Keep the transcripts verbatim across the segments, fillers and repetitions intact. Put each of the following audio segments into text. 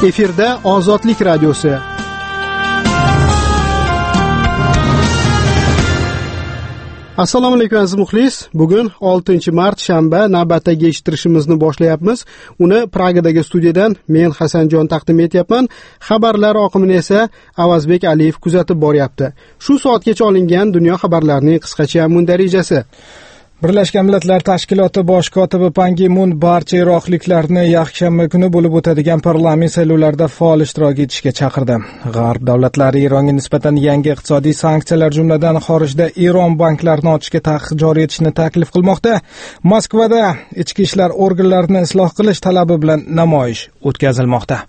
Efirda Ozodlik radiosi. Assalomu alaykum aziz muxlis. Bugun oltinchi mart shanba navbatdagi eshittirishimizni boshlayapmiz. Uni Pragadagi studiyadan men Hasanjon taqdim etyapman. Xabarlar oqimini esa Avazbek Aliyev kuzatib boryapti. Shu soatgacha olingan dunyo xabarlarining qisqacha mundarijasi. Birlashgan Millatlar Tashkiloti bosh kotibi Pan Gi Mun barcha iroqliklarni yakshanba kuni bo'lib o'tadigan parlament saylovlarida faol ishtirok etishga chaqirdi. G'arb davlatlari Eronga nisbatan yangi iqtisodiy sanksiyalar, jumladan xorijda Eron banklarini ochishga taqiq joriy etishni taklif qilmoqda. Moskvada ichki ishlar organlarini isloh qilish talabi bilan namoyish o'tkazilmoqda.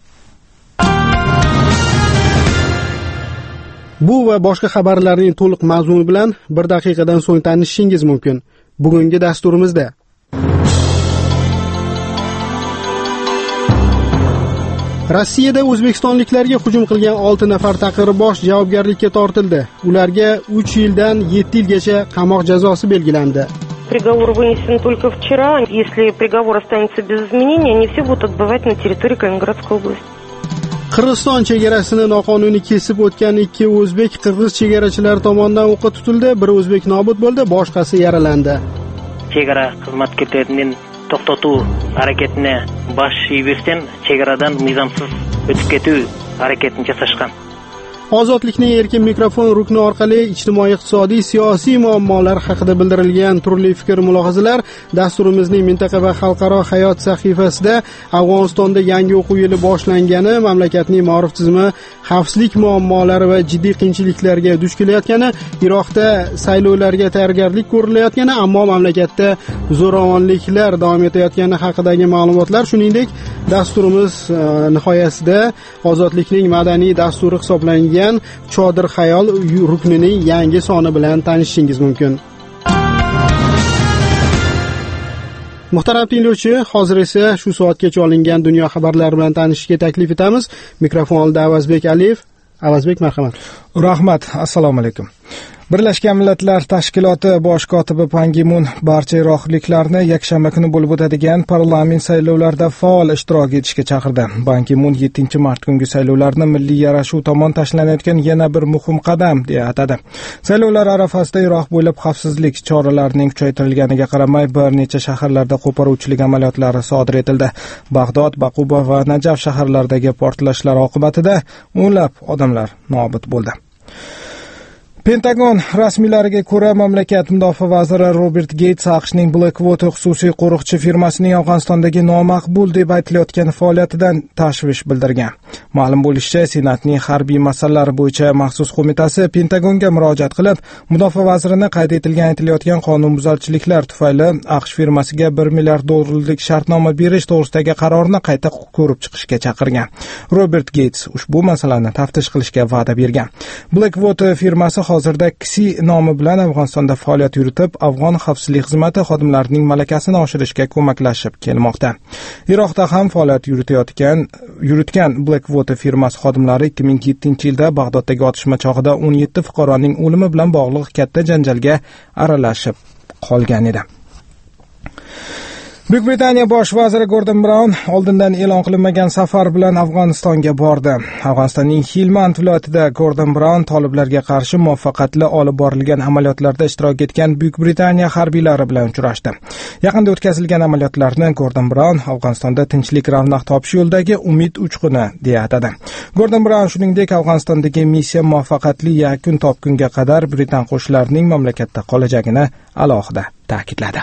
Bu va boshqa xabarlarning to'liq mazmuni bilan bir daqiqadan so'ng tanishishingiz mumkin. Bugungi dasturimizda Rossiyada o'zbekistonliklarga hujum qilgan olti nafar taqirbosh javobgarlikka tortildi. Ularga uch yildan yetti yilgacha qamoq jazosi belgilandi. Приговор вынесен только вчера. Если приговор останется без изменений, они все будут отбывать на территории Калининградской области. Qirg'iziston chegarasini noqonuniy kesib o'tgan ikki o'zbek qirg'iz chegarachilar tomonidan o'qqa tutildi. Bir o'zbek nobud bo'ldi, boshqasi yaralandi. Chegara xizmatkorlarining to'xtatuv harakatini bosh bergan chegaradan nizomsiz o'tib ketuv harakatini jasashgan. Ozodlikning erkin mikrofon rukni orqali ijtimoiy, iqtisodiy, siyosiy muammolar haqida bildirilgan turli fikr mulohazalar dasturimizning mintaqa va xalqaro hayot sahifasida Afg'onistonda yangi o'quv yili boshlangani, mamlakatning ma'rif tizimi xavfsizlik muammolari va jiddiy qiyinchiliklarga duch kelayotgani, Iroqda saylovlarga tayyorgarlik ko'rilayotgani, ammo mamlakatda zo'ravonliklar davom etayotgani haqidagi ma'lumotlar, shuningdek dasturimiz nihoyasida Ozodlikning madaniy dasturi hisoblangan Chodir xayol ruknining yangi soni bilan tanishishingiz mumkin. Muhtaram tinglovchi, hozir esa shu soatgacha olingan dunyo xabarlari bilan tanishishga taklif etamiz. Mikrofon oldida Avazbek Aliyev. Avazbek, marhamat. Rahmat. Assalomu alaykum. Birlashgan Millatlar Tashkiloti bosh kotibi Pan Gi Mun barcha iroqliklarni yakshanba kuni bo'lib o'tadigan parlament saylovlarida faol ishtirok etishga chaqirdi. Pan Gi Mun yettinchi mart kungi saylovlarni milliy yarashuv tomon tashlanayotgan yana bir muhim qadam deya atadi. Saylovlar arafasida Iroq bo'ylab xavfsizlik choralarining kuchaytirilganiga qaramay bir necha shaharlarda qo'poruvchilik amaliyotlari sodir etildi. Bag'dod, Baquba va Najaf shaharlaridagi portlashlar oqibatida o'nlab odamlar nobud bo'ldi. Pentagon rasmiylariga ko'ra, mamlakat mudofaa vaziri Robert Gates AQShning Blackwater xususiy qo'riqchi firmasining Afg'onistondagi nomaqbul deb aytilayotgan faoliyatidan tashvish bildirgan. Ma'lum bo'lishicha, Senatning harbiy masalalar bo'yicha maxsus qo'mitasi Pentagonga murojaat qilib, mudofaa vazirini qayd etilgan aytilayotgan qonunbuzarchiliklar tufayli AQSh firmasiga bir milliard dollarlik shartnoma berish to'g'risidagi qarorni qayta ko'rib chiqishga chaqirgan. Robert Gates ushbu masalani taftish qilishga va'da bergan. Blackwater firmasi hozirda Kisi nomi bilan Afg'onistonda faoliyat yuritib, Afg'on xavfsizlik xizmati xodimlarining malakasini oshirishga ko'maklashib kelmoqda. Iroqda ham faoliyat yuritayotgan yuritgan Blackwater firmasi xodimlari ikki ming yettinchi yilda Bag'doddagi otishma chog'ida o'n yetti fuqaroning o'limi bilan bog'liq katta janjalga aralashib qolgan edi. Buyuk Britaniya bosh vaziri Gordon Brown oldindan e'lon qilinmagan safar bilan Afg'onistonga bordi. Afg'onistonning Helmand viloyatida Gordon Brown toliblarga qarshi muvaffaqiyatli olib borilgan amaliyotlarda ishtirok etgan Buyuk Britaniya harbiylari bilan uchrashdi. Yaqinda o'tkazilgan amaliyotlarni Gordon Brown Afg'onistonda tinchlik ravnaq topish yo'lidagi umid uchquni deya atadi. Gordon Brown shuningdek Afg'onistondagi missiya muvaffaqiyatli yakun topgunga qadar Britan qo'shinlarining mamlakatda qolajagini alohida ta'kidladi.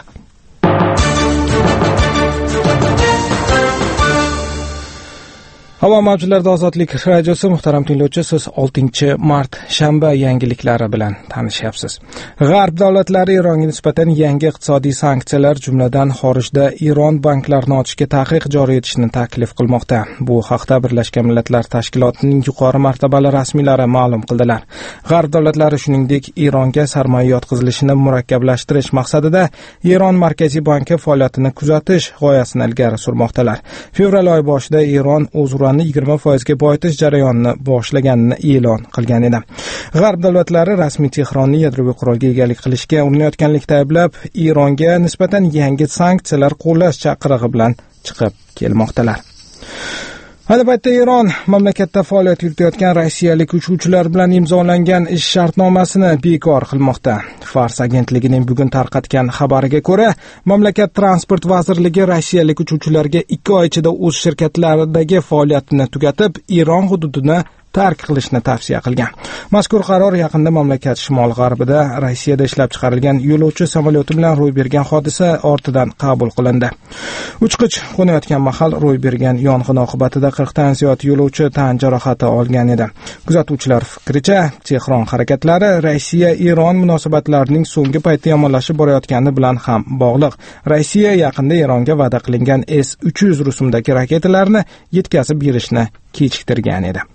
Havo mavjlarida Ozodlik radiosi. Muhtaram tinglovchi, siz oltinchi mart shanba yangiliklari bilan tanishyapsiz. G'arb davlatlari Eronga nisbatan yangi iqtisodiy sanksiyalar, jumladan xorijda Eron banklarini ochishga taqiq joriy etishni taklif qilmoqda. Bu haqda Birlashgan Millatlar Tashkilotining yuqori martabali rasmiylari ma'lum qildilar. G'arb davlatlari shuningdek Eronga sarmoya yotqizilishini murakkablashtirish maqsadida Eron Markaziy banki faoliyatini kuzatish g'oyasini ilgari surmoqdalar. Fevral oyi boshida Eron o'z yigirma foizga boyitish jarayonini boshlaganini e'lon qilgan edi. G'arb davlatlari rasmiy Tehronni yadroviy qurolga egalik qilishga urinayotganlikda ayblab, Eronga nisbatan yangi sanksiyalar qo'llash chaqirig'i bilan chiqib kelmoqdalar. Ayni paytda Eron mamlakatda faoliyat yuritayotgan rossiyalik uchuvchilar bilan imzolangan ish shartnomasini bekor qilmoqda. Fars agentligining bugun tarqatgan xabariga ko'ra, mamlakat transport vazirligi rossiyalik uchuvchilarga ikki oy ichida o'z shirkatlaridagi faoliyatini tugatib, Eron hududini tark qilishni tavsiya qilgan. Mazkur qaror yaqinda mamlakat shimol-g'arbida Rossiyada ishlab chiqarilgan yo'lovchi samolyoti bilan ro'y bergan hodisa ortidan qabul qilindi. Uchqich qo'nayotgan mahal ro'y bergan yong'in oqibatida qirqdan ziyod yo'lovchi tan jarohati olgan edi. Kuzatuvchilar fikricha, Tehron harakatlari Rossiya-Eron munosabatlarining so'nggi paytda yomonlashib borayotgani bilan ham bog'liq. Rossiya yaqinda Eronga va'da qilingan S uch yuz rusumdagi raketalarni yetkazib berishni kechiktirgan edi.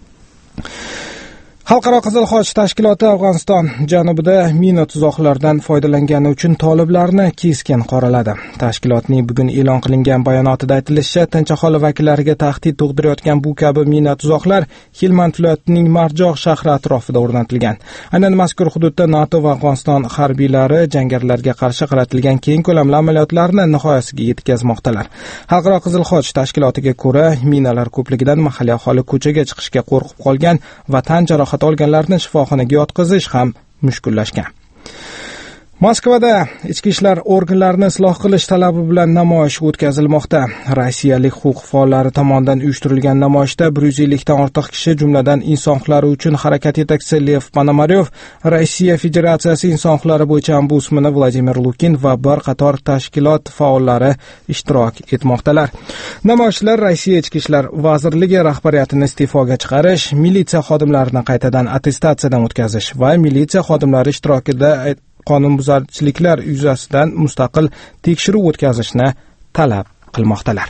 Xalqaro Qizil Xoch tashkiloti Afg'oniston janubida mina tuzoqlardan foydalangani uchun toliblarni keskin qoraladi. Tashkilotning bugun e'lon qilingan bayonotida aytilishicha, tinch aholi vakillariga tahdid tug'dirayotgan bu kabi mina tuzoqlar Helmand viloyatining Marjoh shahri atrofida o'rnatilgan. Aynan mazkur hududda NATO va Afg'oniston harbiylari jangarilarga qarshi qaratilgan keng ko'lamli amaliyotlarni nihoyasiga yetkazmoqdalar. Xalqaro Qizil Xoch tashkilotiga ko'ra, minalar ko'pligidan mahalliy aholi ko'chaga chiqishga qo'rqib qolgan va tan jarohati olganlarni shifoxonaga yotqizish ham mushkullashgan. Moskvada ichki ishlar organlarini isloh qilish talabi bilan namoyish o'tkazilmoqda. Rossiyalik huquq faollari tomonidan uyushtirilgan namoyishda bir yuz ellikdan ortiq kishi, jumladan inson huquqlari uchun harakat yetakchisi Lev Ponomaryov, Rossiya Federatsiyasi inson huquqlari bo'yicha ombudsmani Vladimir Lukin va bir qator tashkilot faollari ishtirok etmoqdalar. Namoyishchilar Rossiya ichki ishlar vazirligi rahbariyatini iste'foga chiqarish, militsiya xodimlarini qaytadan attestatsiyadan o'tkazish va militsiya xodimlari ishtirokida qonunbuzarchiliklar yuzasidan mustaqil tekshiruv o'tkazishni talab qilmoqdalar.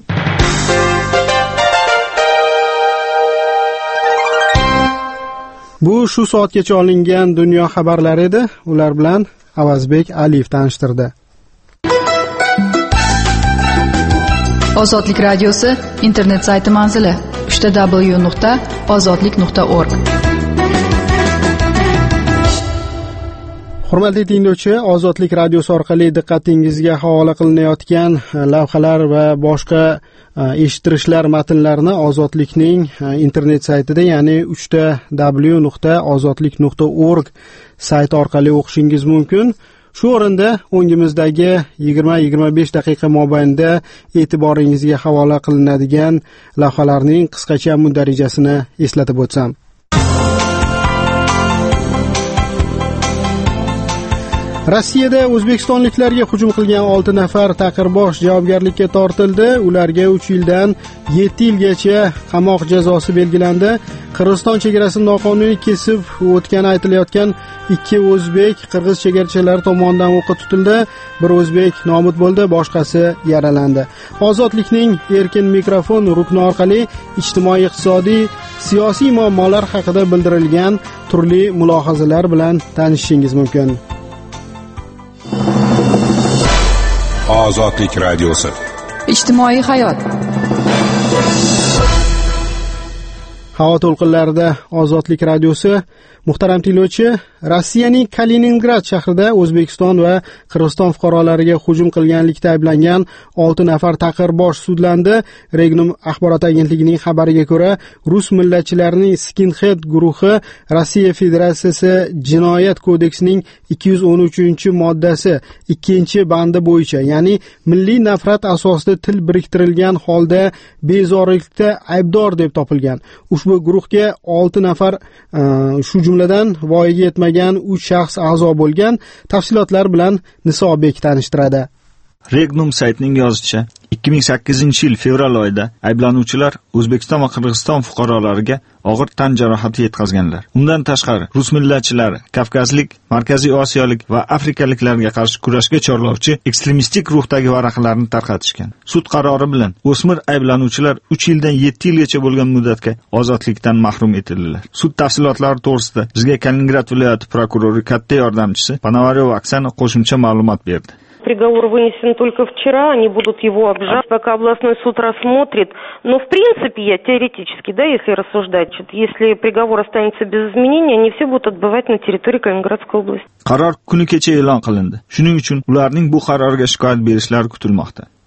Bu shu soatgacha olingan dunyo xabarlari edi. Ular bilan Avazbek Aliyev tanishtirdi. Ozodlik radiosi internet sayti manzili w w w nuqta ozodlik nuqta org. Hurmatli tinglovchi, Ozodlik radiosi orqali diqqatingizga havola qilinayotgan lavhalar va boshqa eshittirishlar matnlarini Ozodlikning internet saytida, ya'ni w w w nuqta ozodlik nuqta org sayti orqali o'qishingiz mumkin. Shu o'rinda o'ngimizdagi yigirma yigirma besh daqiqa mobaynida e'tiboringizga havola qilinadigan lavhalarning qisqacha mundarijasini eslatib o'tsam. Rossiyada o'zbekistonliklarga hujum qilgan olti nafar taqirbosh javobgarlikka tortildi. Ularga uch yildan yetti yilgacha qamoq jazosi belgilandi. Qirg'iziston chegarasini noqonuniy kesib o'tgani aytilayotgan ikki o'zbek qirg'iz chegarachilari tomonidan o'qqa tutildi. Bir o'zbek nobud bo'ldi, boshqasi yaralandi. Ozodlikning erkin mikrofon rukni orqali ijtimoiy, iqtisodiy, siyosiy muammolar haqida bildirilgan turli mulohazalar bilan tanishishingiz mumkin. Ozodlik radiosi. Ijtimoiy hayot. Havo to'lqinlarida Ozodlik radiosi. Muhtaram tinglovchi, Rossiyaning Kaliningrad shahrida O'zbekiston va Qirg'iziston fuqarolariga hujum qilganlikda ayblangan olti nafar taqirbosh sudlandi. Regnum axborot agentligining xabariga ko'ra, rus millatchilarining skinhead guruhi Rossiya Federatsiyasi Jinoyat kodeksining ikki yuz o'n uchinchi moddasi ikkinchi bandi bo'yicha, ya'ni milliy nafrat asosida til biriktirilgan holda bezorilikda aybdor deb topilgan. Ushbu guruhga olti nafar shu jumladan voyaga yetmagan uch shaxs a'zo bo'lgan. Tafsilotlar bilan Nisobek tanishtiradi. Regnum saytining yozishicha, ikki ming sakkizinchi yil fevral oyida ayblanuvchilar O'zbekiston va Qirg'iziston fuqarolariga og'ir tan jarohati yetkazganlar. Undan tashqari, rus millatchilari, kavkazlik, markaziy osiyolik va afrikaliklarga qarshi kurashga chorlovchi ekstremistik ruhdagi varaqalarni tarqatishgan. Sud qarori bilan o'smir ayblanuvchilar uch yildan yetti yilgacha bo'lgan muddatga ozodlikdan mahrum etildilar. Sud tafsilotlari to'g'risida bizga Kaliningrad viloyati prokurori katta yordamchisi Ponomaryov Oksana qo'shimcha ma'lumot berdi. Приговор вынесен только вчера, они будут его обжаловать, пока областной суд рассмотрит. Но в принципе, я теоретически, да, если рассуждать, если приговор останется без изменений, они все будут отбывать на территории Калининградской области. Qaror kuni kecha e'lon qilindi. Shuning uchun ularning bu qarorga shikoyat berishlari kutilmoqda.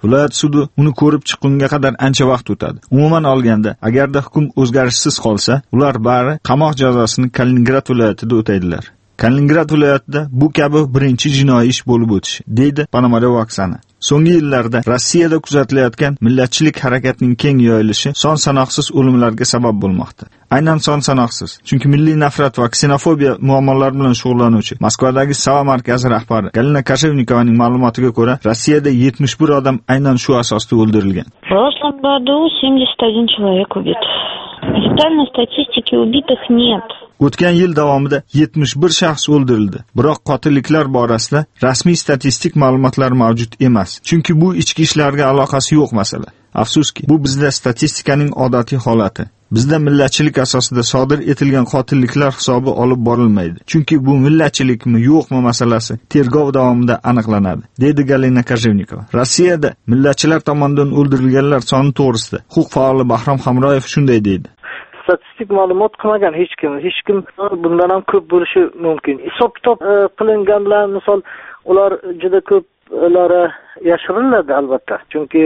Viloyat sudi uni ko'rib chiqqunga qadar ancha vaqt o'tadi. Umuman olganda, agarda hukm o'zgarishsiz qolsa, ular bari qamoq jazosini Kaliningrad viloyatida o'taydilar. Kaliningrad viloyatida bu kabi birinchi jinoiy ish bo'lib o'tishi, deydi Ponomarev Oksana. So'nggi yillarda Rossiyada kuzatilayotgan millatchilik harakatining keng yoyilishi son sanoqsiz o'limlarga sabab bo'lmoqda. Aynan son sanoqsiz, chunki milliy nafrat va ksenofobiya muammolari bilan shug'ullanuvchi Moskvadagi Sava markazi rahbari Galina Kashevnikovaning ma'lumotiga ko'ra, Rossiyada yetmish bir odam aynan shu asosda o'ldirilgan. В прошлом году семьдесят один человек убит. Официальной статистики убитых нет. O'tgan yil davomida yetmish bir shaxs o'ldirildi. Biroq qotilliklar borasida rasmiy statistik ma'lumotlar mavjud emas. Chunki bu ichki ishlarga aloqasi yo'q masala. Afsuski, bu bizda statistikaning odatiy holati. Bizda millatchilik asosida sodir etilgan qotilliklar hisobi olib borilmaydi. Chunki bu millatchilikmi yo'qmi masalasi tergov davomida aniqlanadi, deydi Galina Kashevnikova. Rossiyada millatchilar tomonidan o'ldirilganlar soni to'g'risida huquq faoli Bahrom Hamroyev shunday deydi. Statistik ma'lumot qilmagan hech kim, hech kim bundan ham ko'p bo'lishi mumkin. Hisob-kitob qilingan bilan, misol, ular juda ko'plari yashiriladi albatta. Chunki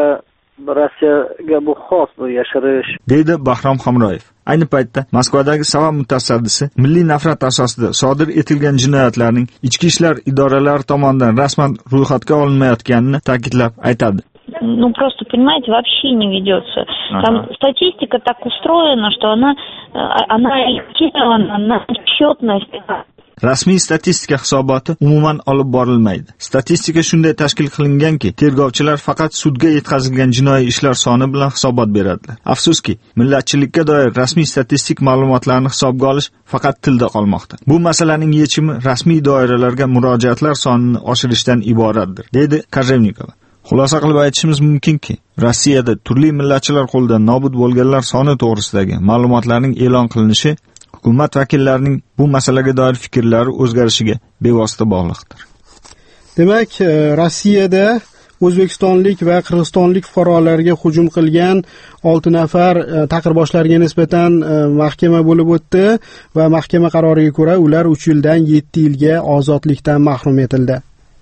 Rossiyaga bu xos, bu yashirish, deydi Bahrom Hamroyev. Ayni paytda Moskvadagi Sava mutasaddisi milliy nafrat asosida sodir etilgan jinoyatlarning ichki ishlar idoralari tomonidan rasman ro'yxatga olinmayotganini ta'kidlab aytadi. Ну, просто, понимаете, вообще не ведется. Там ага. Статистика так устроена, что она, она ориентирована на отчетность. Rasmiy statistika hisoboti umuman olib borilmaydi. Statistika shunday tashkil qilinganki, tergovchilar faqat sudga yetkazilgan jinoiy ishlar soni bilan hisobot beradilar. Afsuski, millatchilikka doir rasmiy statistik ma'lumotlarni hisobga olish faqat tilda qolmoqda. Bu masalaning yechimi rasmiy doiralarga murojaatlar sonini oshirishdan iboratdir, deydi Kashevnikova. Xulosa qilib aytishimiz mumkinki, Rossiyada turli millatchilar qo'lidan nobud bo'lganlar soni to'g'risidagi ma'lumotlarning e'lon qilinishi hukumat vakillarining bu masalaga doir fikrlari o'zgarishiga bevosita bog'liqdir. Demak, Rossiyada o'zbekistonlik va qirg'izistonlik fuqarolarga hujum qilgan olti nafar taqirboshlarga nisbatan mahkama bo'lib o'tdi va mahkama qaroriga ko'ra ular uch yildan yetti yilga ozodlikdan mahrum etildi.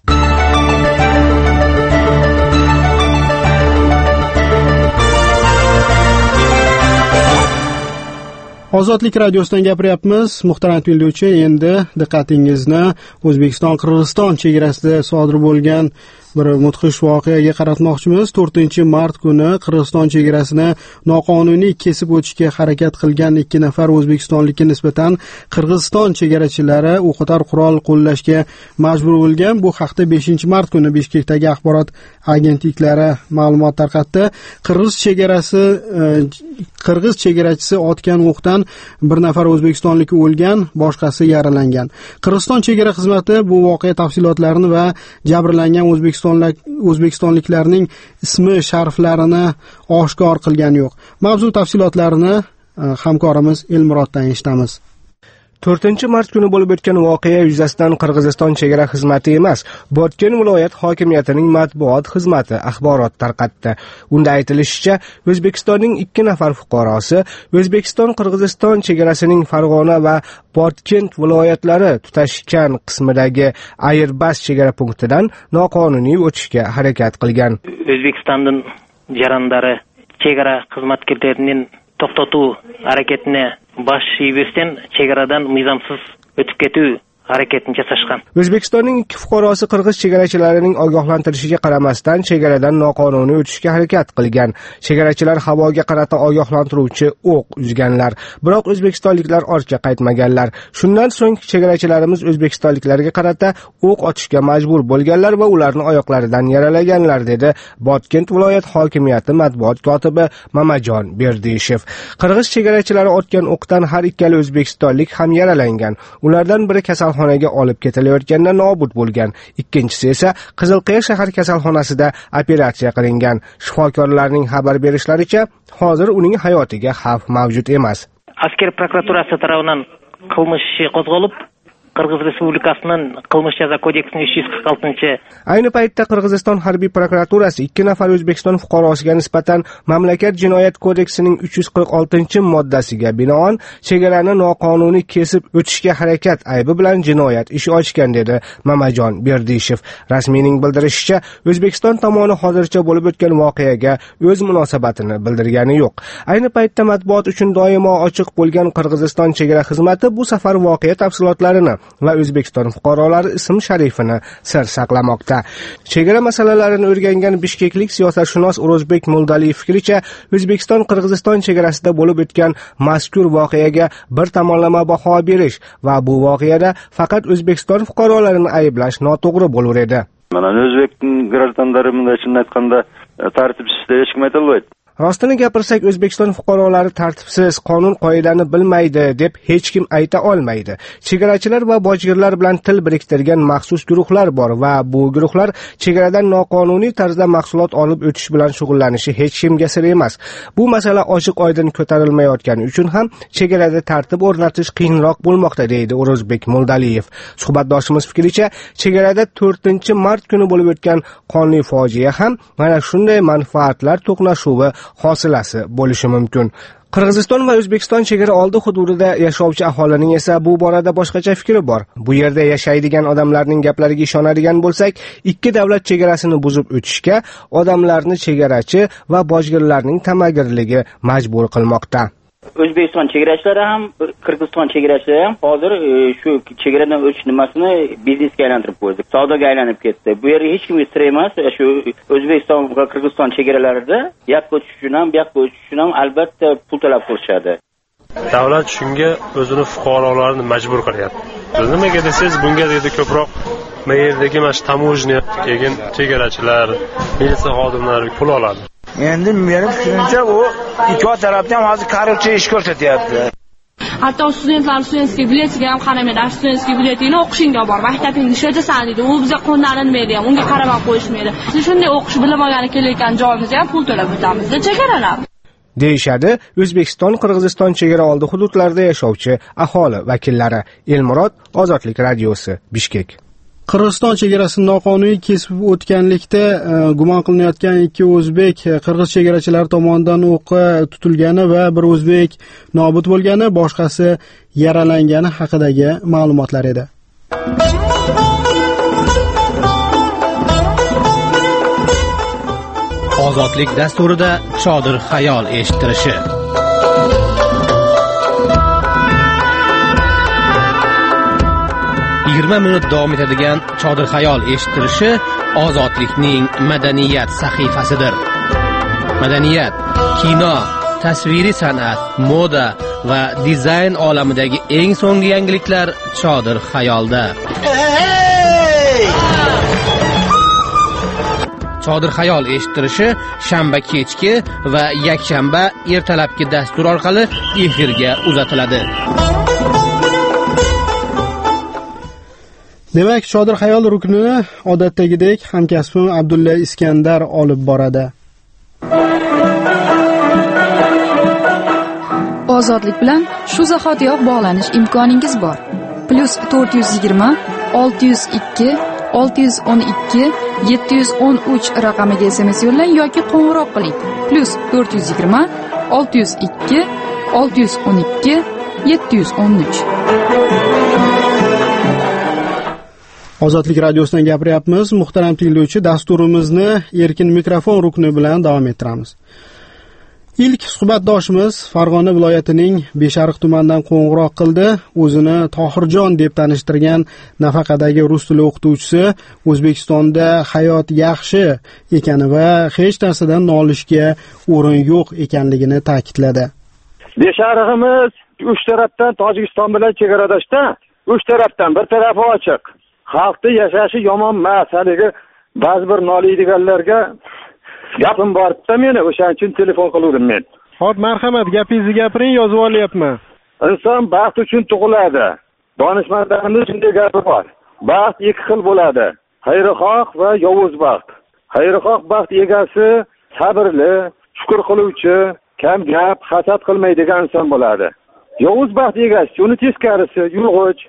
Ozodlik radiosidan gapiryapmiz. Muhtaram tinglovchi, endi diqqatingizni O'zbekiston Qirg'iziston chegarasida sodir bo'lgan bir mudhish voqeaga qaratmoqchimiz. to'rtinchi mart kuni Qirg'iziston chegarasini noqonuniy kesib o'tishga harakat qilgan ikki nafar o'zbekistonlikka nisbatan Qirg'iziston chegarachilari o'qotar qurol qo'llashga majbur bo'lgan. Bu haqda beshinchi mart kuni Bishkekdagi axborot agentliklari ma'lumot tarqatdi. Qirg'iz chegarasi Qirg'iz chegarachisi otgan o'qdan bir nafar o'zbekistonlik o'lgan, boshqasi yaralangan. Qirg'iziston chegara xizmati bu voqea tafsilotlarini va jabrlangan o'zbekistonlik o'zbekistonliklarning ismi shariflarini oshkor qilgani yo'q. Mavzu tafsilotlarini hamkorimiz Elmuroddan eshitamiz. to'rtinchi mart kuni bo'lib o'tgan voqea yuzasidan Qirg'iziston chegara xizmati emas, Botken viloyat hokimiyatining matbuot xizmati axborot tarqatdi. Unda aytilishicha, O'zbekistonning ikki nafar fuqarosi O'zbekiston-Qirg'iziston chegarasining Farg'ona va Botken viloyatlari tutashgan qismidagi Airbus chegara punktidan noqonuniy o'tishga harakat qilgan. O'zbekistonning jarandari chegara xizmatkorlarining to'xtatuv harakatini bosh yurishdan chegaradan nizomsiz o'tib ketuv harakatini jasashgan. O'zbekistonning ikki fuqarosi qirg'iz chegarachilarining ogohlantirishiga qaramasdan chegaradan noqonuniy o'tishga harakat qilgan. Chegarachilar havoga qarata ogohlantiruvchi o'q uzganlar. Biroq o'zbekistonliklar ortga qaytmaganlar. Shundan so'ng chegarachilarimiz o'zbekistonliklarga qarata o'q otishga majbur bo'lganlar va ularni oyoqlaridan yaralaganlar, dedi Botken viloyat hokimiyati matbuot kotibi Mamajon Berdishev. Qirg'iz chegarachilari otgan o'qdan har ikkala o'zbekistonlik ham yaralangan. Ulardan biri kasal xonaga olib ketilayotganda nobud bo'lgan. Ikkinchisi esa Qizilqiya shahar kasalxonasida operatsiya qilingan. Shifokorlarning xabar berishlaricha, hozir uning hayotiga xavf mavjud emas. Askar prokuraturasi tomonidan qilmish ishi qo'zg'alib, Qirg'iz Respublikasining Qilmish jazo kodeksining uch yuz qirq oltinchi. Ayni paytda Qirg'iziston harbiy prokuraturasi ikki nafar O'zbekiston fuqarosiga nisbatan mamlakat jinoyat kodeksining uch yuz qirq oltinchi moddasiga binoan chegarani noqonuniy kesib o'tishga harakat aybi bilan jinoyat ishi ochgan dedi Mamajon Berdishev. Rasmiyning bildirishicha, O'zbekiston tomoni hozircha bo'lib o'tgan voqeaga o'z munosabatini bildirgani yo'q. Ayni paytda matbuot uchun doimo ochiq bo'lgan Qirg'iziston chegara xizmati bu safar voqea tafsilotlarini va O'zbekiston fuqarolari ism-sharifini sir saqlamoqda. Chegara masalalarini o'rgangan bishkeklik siyosatshunos O'rozbek Mo'ldaliyev fikricha, O'zbekiston Qirg'iziston chegarasida bo'lib o'tgan mazkur voqeaga bir tomonlama baho berish va bu voqeada faqat O'zbekiston fuqarolarini ayblash noto'g'ri bo'lar edi. Mana O'zbekning gражданlari bunday chinni aytganda tartibsiz hech kim aytolmaydi. Rostini gapirsak, O'zbekiston fuqarolari tartibsiz, qonun qoidani bilmaydi deb hech kim ayta olmaydi. Chegarachilar va bojgirlar bilan til biriktirgan maxsus guruhlar bor va bu guruhlar chegaradan noqonuniy tarzda mahsulot olib o'tish bilan shug'ullanishi hech kimga sir emas. Bu masala ochiq-oydin ko'tarilmayotgani uchun ham chegarada tartib o'rnatish qiyinroq bo'lmoqda, deydi O'rozbek Mo'ldaliyev. Suhbatdoshimiz fikricha, chegarada to'rtinchi mart kuni bo'lib o'tgan qonli fojia ham mana shunday manfaatlar to'qnashuvi hosilasi bo'lishi mumkin. Qirg'iziston va O'zbekiston chegara oldi hududida yashovchi aholining esa bu borada boshqacha fikri bor. Bu yerda yashaydigan odamlarning gaplariga ishonadigan bo'lsak, ikki davlat chegarasini buzib o'tishga odamlarni chegarachi va bojgirlarning tamagirligi majbur qilmoqda. O'zbekiston chegarachilari ham, Qirg'iziston chegarachilari ham hozir shu chegaradan o'tish nimasini biznesga aylantirib qo'ydi. Savdoga aylanib ketdi. Bu yerga hech kimga sir emas. Shu O'zbekiston va Qirg'iziston chegaralarida bu yoqqa o'tish uchun ham, bu yoqqa o'tish uchun ham albatta pul talab qilishadi. Davlat shunga o'zini fuqarolarini majbur qilyapti. Nimaga desangiz, bunga deydi ko'proq mayerdagi mana shu tamojniya, keyin chegarachilar, militsiya xodimlari pul oladi. Endi mening fikrimcha, u ikki tarafdan hozir korrupsiya ish ko'rsatyapti. Hatto studentlar studentskiy biletiga ham qaramaydi. Studentskiy biletingni o'qishingga bor, maktabingni ishlatasan deydi. U bizga qo'llarinmaydi ham, unga qaramay qo'yishmaydi. Siz shunday o'qish bilim olgani kelayotgan joyimizga ham pul to'lab o'tamiz-da chegaralar. deyishadi O'zbekiston Qirg'iziston chegara oldi hududlarida yashovchi aholi vakillari. Elmurod, Ozodlik radiosi, Bishkek. Qirg'iziston chegarasini noqonuniy kesib o'tganlikda gumon qilinayotgan ikki o'zbek qirg'iz chegarachilari tomonidan o'qqa tutilgani va bir o'zbek nobud bo'lgani, boshqasi yaralangani haqidagi ma'lumotlar edi. Ozodlik dasturida chodir xayol eshittirishi. yigirma minut davom etadigan chodir xayol eshittirishi Ozodlikning madaniyat sahifasidir. Madaniyat, kino, tasviriy san'at, moda va dizayn olamidagi eng so'nggi yangiliklar chodir xayolda. Chodir xayol eshittirishi shanba kechki va yakshanba ertalabki dastur orqali efirga uzatiladi. Demak, chodir xayol ruknini odatdagidek hamkasbim Abdulla Iskandar olib boradi. Ozodlik bilan shu zahotiyoq bog'lanish imkoningiz bor. Plus to'rt yuz yigirma olti yuz ikki olti yuz o'n ikki yetti yuz o'n uch raqamiga S M S yo'llang yoki qo'ng'iroq qiling. Plus to'rt yuz yigirma olti yuz ikki olti yuz o'n ikki yetti yuz o'n uch. Ozodlik radiosidan gapiryapmiz. Muhtaram tinglovchi, dasturimizni erkin mikrofon rukni bilan davom ettiramiz. Ilk suhbatdoshimiz Farg'ona viloyatining Beshariq tumanidan qo'ng'iroq qildi. O'zini Tohirjon deb tanishtirgan nafaqadagi rus tili o'qituvchisi O'zbekistonda hayot yaxshi ekani va hech narsadan nolishga o'rin yo'q ekanligini ta'kidladi. Besharig'imiz uch tarafdan Tojikiston bilan chegaradashda, uch tarafdan bir tarafi ochiq. Xalqni yashashi yomon emas. Haligi ba'zi bir noliydiganlarga gapim borda meni, o'shaning uchun telefon qildim men. Xo'p, marhamat, gapingizni gapiring, yozib olyapman. Inson baxt uchun tug'iladi. Donishmandlarimiz shunday gapi bor. Baxt ikki xil bo'ladi. Xayrixoh va yovuz baxt. Xayrixoh baxt egasi sabrli, shukr qiluvchi, kam gap, hasad qilmaydigan inson bo'ladi. Yovuz baxt egasi uni teskarisi, yulg'ich,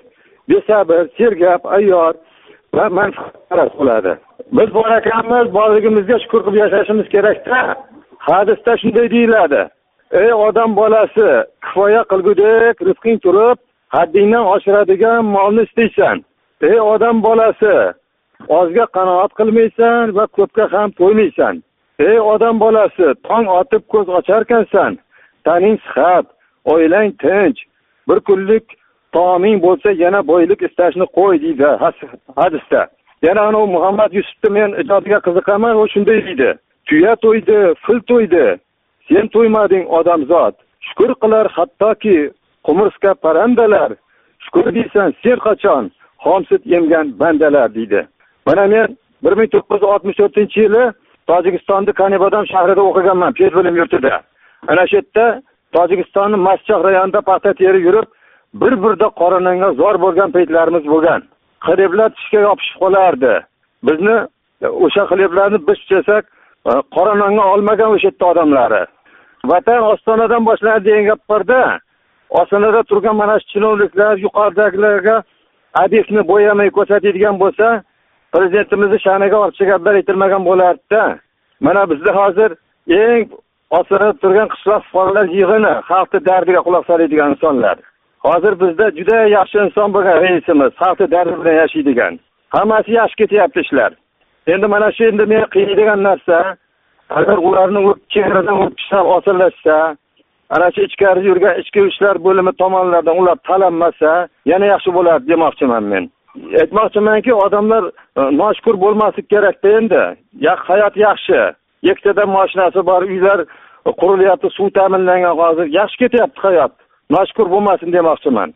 besabr, sergap, ayyor va manfaatparast bo'ladi. Biz bor ekanmiz, borligimizga shukur qilib yashashimiz kerak-da. Hadisda shunday deyiladi: ey odam bolasi, kifoya qilgudek rizqing turib, haddingdan oshiradigan molni istaysan. Ey odam bolasi, ozga qanoat qilmaysan va ko'pga ham to'ymaysan. Ey odam bolasi, tong otib ko'z ocharkansan, taning sihat, oilang tinch, bir kunlik taoming bo'lsa yana boylik istashni qo'y deydi hadisda. Yana ana Muhammad Yusufni men ijodiga qiziqaman, u shunday deydi: tuya to'ydi, fil to'ydi, sen to'ymading odamzod. Shukr qilar hattoki qumurska parandalar. Shukr deysan sen qachon xomsut yemgan bandalar deydi. Mana men bir ming to'qqiz yuz oltmish to'rtinchi yili Tojikistonning Kanibodam shahrida o'qiganman, pech bilim yurtida. Ana shu yerda Tojikistonning Maschoq rayonida paxta terib yurib, bir-birda qoriningga zor bo'lgan paytlarimiz bo'lgan. Xileblar tishga yopishib qolardi. Bizni o'sha xileblarni biz chesak, qoriningga olmagan o'sha yerda odamlari. Vatan ostonadan boshlanadi degan gap borda, ostonada turgan mana shu chinovliklar yuqoridagilarga obyektni bo'yamay ko'rsatadigan bo'lsa, prezidentimizning sha'niga ortiqcha gaplar aytilmagan bo'lardi-da. Mana bizda hozir eng ostonada turgan qishloq fuqarolar yig'ini, xalqning dardiga quloq soladigan insonlar. Hozir bizda juda yaxshi inson bo'lgan raisimiz, xalqning dardi bilan yashaydigan. Hammasi yaxshi ketyapti ishlar. Endi mana shu endi meni qiynaydigan narsa, agar ularni chehradan o'tishdan osonlashsa, ana shu ichkari yurgan ichki ishlar bo'limi tomonidan ular talanmasa, yana yaxshi bo'ladi demoqchiman men. Aytmoqchimanki, odamlar noshukur bo'lmaslik kerak-da endi. Yaxshi hayot yaxshi. Ikkita mashinasi bor, uylar qurilyapti, suv ta'minlangan, hozir yaxshi ketyapti hayot. Noshukur bo'lmasin demoqchiman.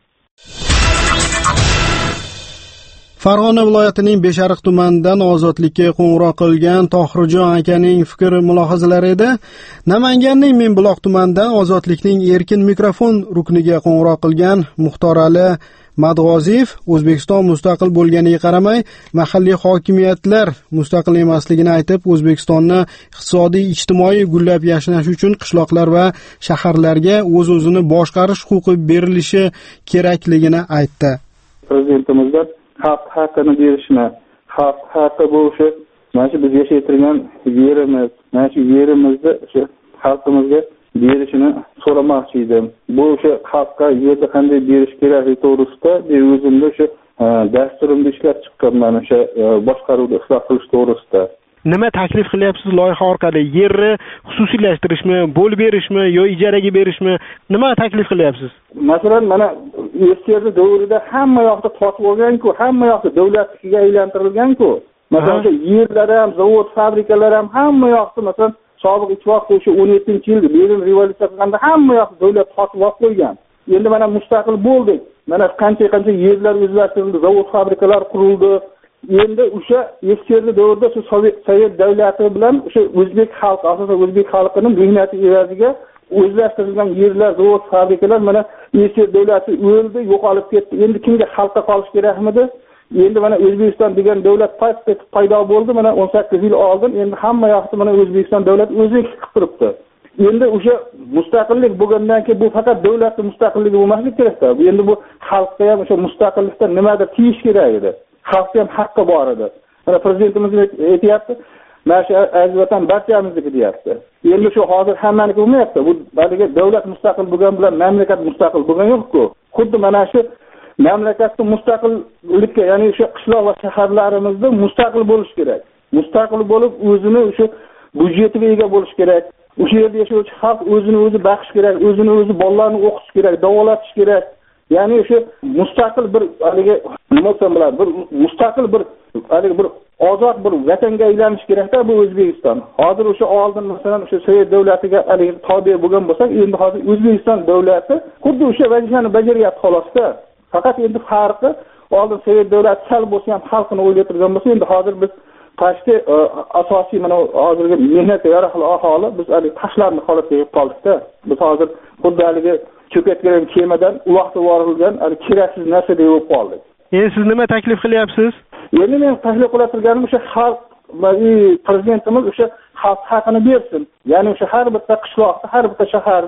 Farg'ona viloyatining Beshariq tumanidan ozodlikka qo'ng'iroq qilgan Tohirjon akaning fikr mulohazalari edi. Namanganning Mingbuloq tumanidan ozodlikning erkin mikrofon rukniga qo'ng'iroq qilgan Muxtor Ali Madg'oziyev O'zbekiston mustaqil bo'lganiga qaramay, mahalliy hokimiyatlar mustaqil emasligini aytib, O'zbekistonni iqtisodiy, ijtimoiy gullab yashnash uchun qishloqlar va shaharlarga o'z-o'zini boshqarish huquqi berilishi kerakligini aytdi. Prezidentimizga xalq haqqini berishni, xalq haqqi bo'lishi, mana shu biz yashayib turgan yerimiz, mana shu yerimizni shu xalqimizga berishini so'ramoqchi edim. Bu o'sha xalqqa yerda qanday berish kerakligi to'g'risida o'zimda o'sha dasturimda ishlab chiqqanman, o'sha boshqaruvni isloh qilish to'g'risida. Nima taklif qilyapsiz loyiha orqali? Yerni xususiylashtirishmi, bo'lib berishmi yo ijaraga berishmi? Nima taklif qilyapsiz? Masalan, mana eski davrida hamma yoqda totib olgan-ku, hamma yoqda davlatga aylantirilgan-ku. Masalan, yerlar ham, zavod, fabrikalar ham hamma yoqda, masalan, sobiq ittifoq o'sha o'n yettinchi yilda Berlin revolyutsiya qilganda hamma yoqda davlat totib olib qo'ygan. Endi mana mustaqil bo'ldik. Mana qancha-qancha yerlar o'zlashtirildi, zavod, fabrikalar qurildi. Endi o'sha eski davrda shu Sovet davlati bilan o'sha o'zbek xalqi, asosan o'zbek xalqining mehnati evaziga o'zlashtirilgan yerlar, zavod, fabrikalar mana eski davlati o'ldi, yo'qolib ketdi. Endi kimga xalqqa qolish kerakmidi? Endi mana O'zbekiston degan davlat paydo bo'ldi, mana o'n sakkiz yil oldin. Endi hamma yoqda mana O'zbekiston davlat o'zini qilib turibdi. Endi o'sha mustaqillik bo'lgandan keyin bu faqat davlatning mustaqilligi bo'lmasligi kerak-da. Endi bu xalqqa ham o'sha mustaqillikda nimadir tiyish kerak edi. Xalqga ham haqqi bor edi. Mana prezidentimiz aytayapti, mana shu aziz vatan barchamizniki deyapti. Endi shu hozir hammaniki bo'lmayapti. Bu balki davlat mustaqil bo'lgan bilan mamlakat mustaqil bo'lgan yo'q-ku. Xuddi mana shu mamlakatning mustaqillikka, ya'ni o'sha qishloq va shaharlarimizda mustaqil bo'lish kerak. Mustaqil bo'lib, o'zini o'sha byudjetiga ega bo'lish kerak. O'sha yerda yashovchi xalq o'zini o'zi baqish kerak, o'zini o'zi bolalarni o'qitish kerak, davolatish kerak. Ya'ni o'sha mustaqil bir haligi nima desam bo'ladi, bir mustaqil bir haligi bir ozod bir vatanga aylanish kerak-da bu O'zbekiston. Hozir o'sha oldin masalan o'sha Sovet davlatiga haligi tobe bo'lgan bo'lsak, endi hozir O'zbekiston davlati xuddi o'sha vazifani bajaryapti xolos-da. Faqat endi farqi oldin Sovet davlati sal bo'lsa ham xalqini o'ylab turgan bo'lsa, endi hozir biz Toshkentda asosiy mana hozirgi mehnat yaroqli aholi biz haligi tashlarni holatga kelib qoldik-da. Biz hozir xuddi haligi cho'kayotgan kemadan uloqda yuborilgan keraksiz narsaday bo'lib qoldik. Endi siz nima taklif qilyapsiz? Endi men taklif qilayotganim o'sha xalq va prezidentimiz o'sha xalq haqini bersin. Ya'ni o'sha har bitta qishloqda, har bitta shaharda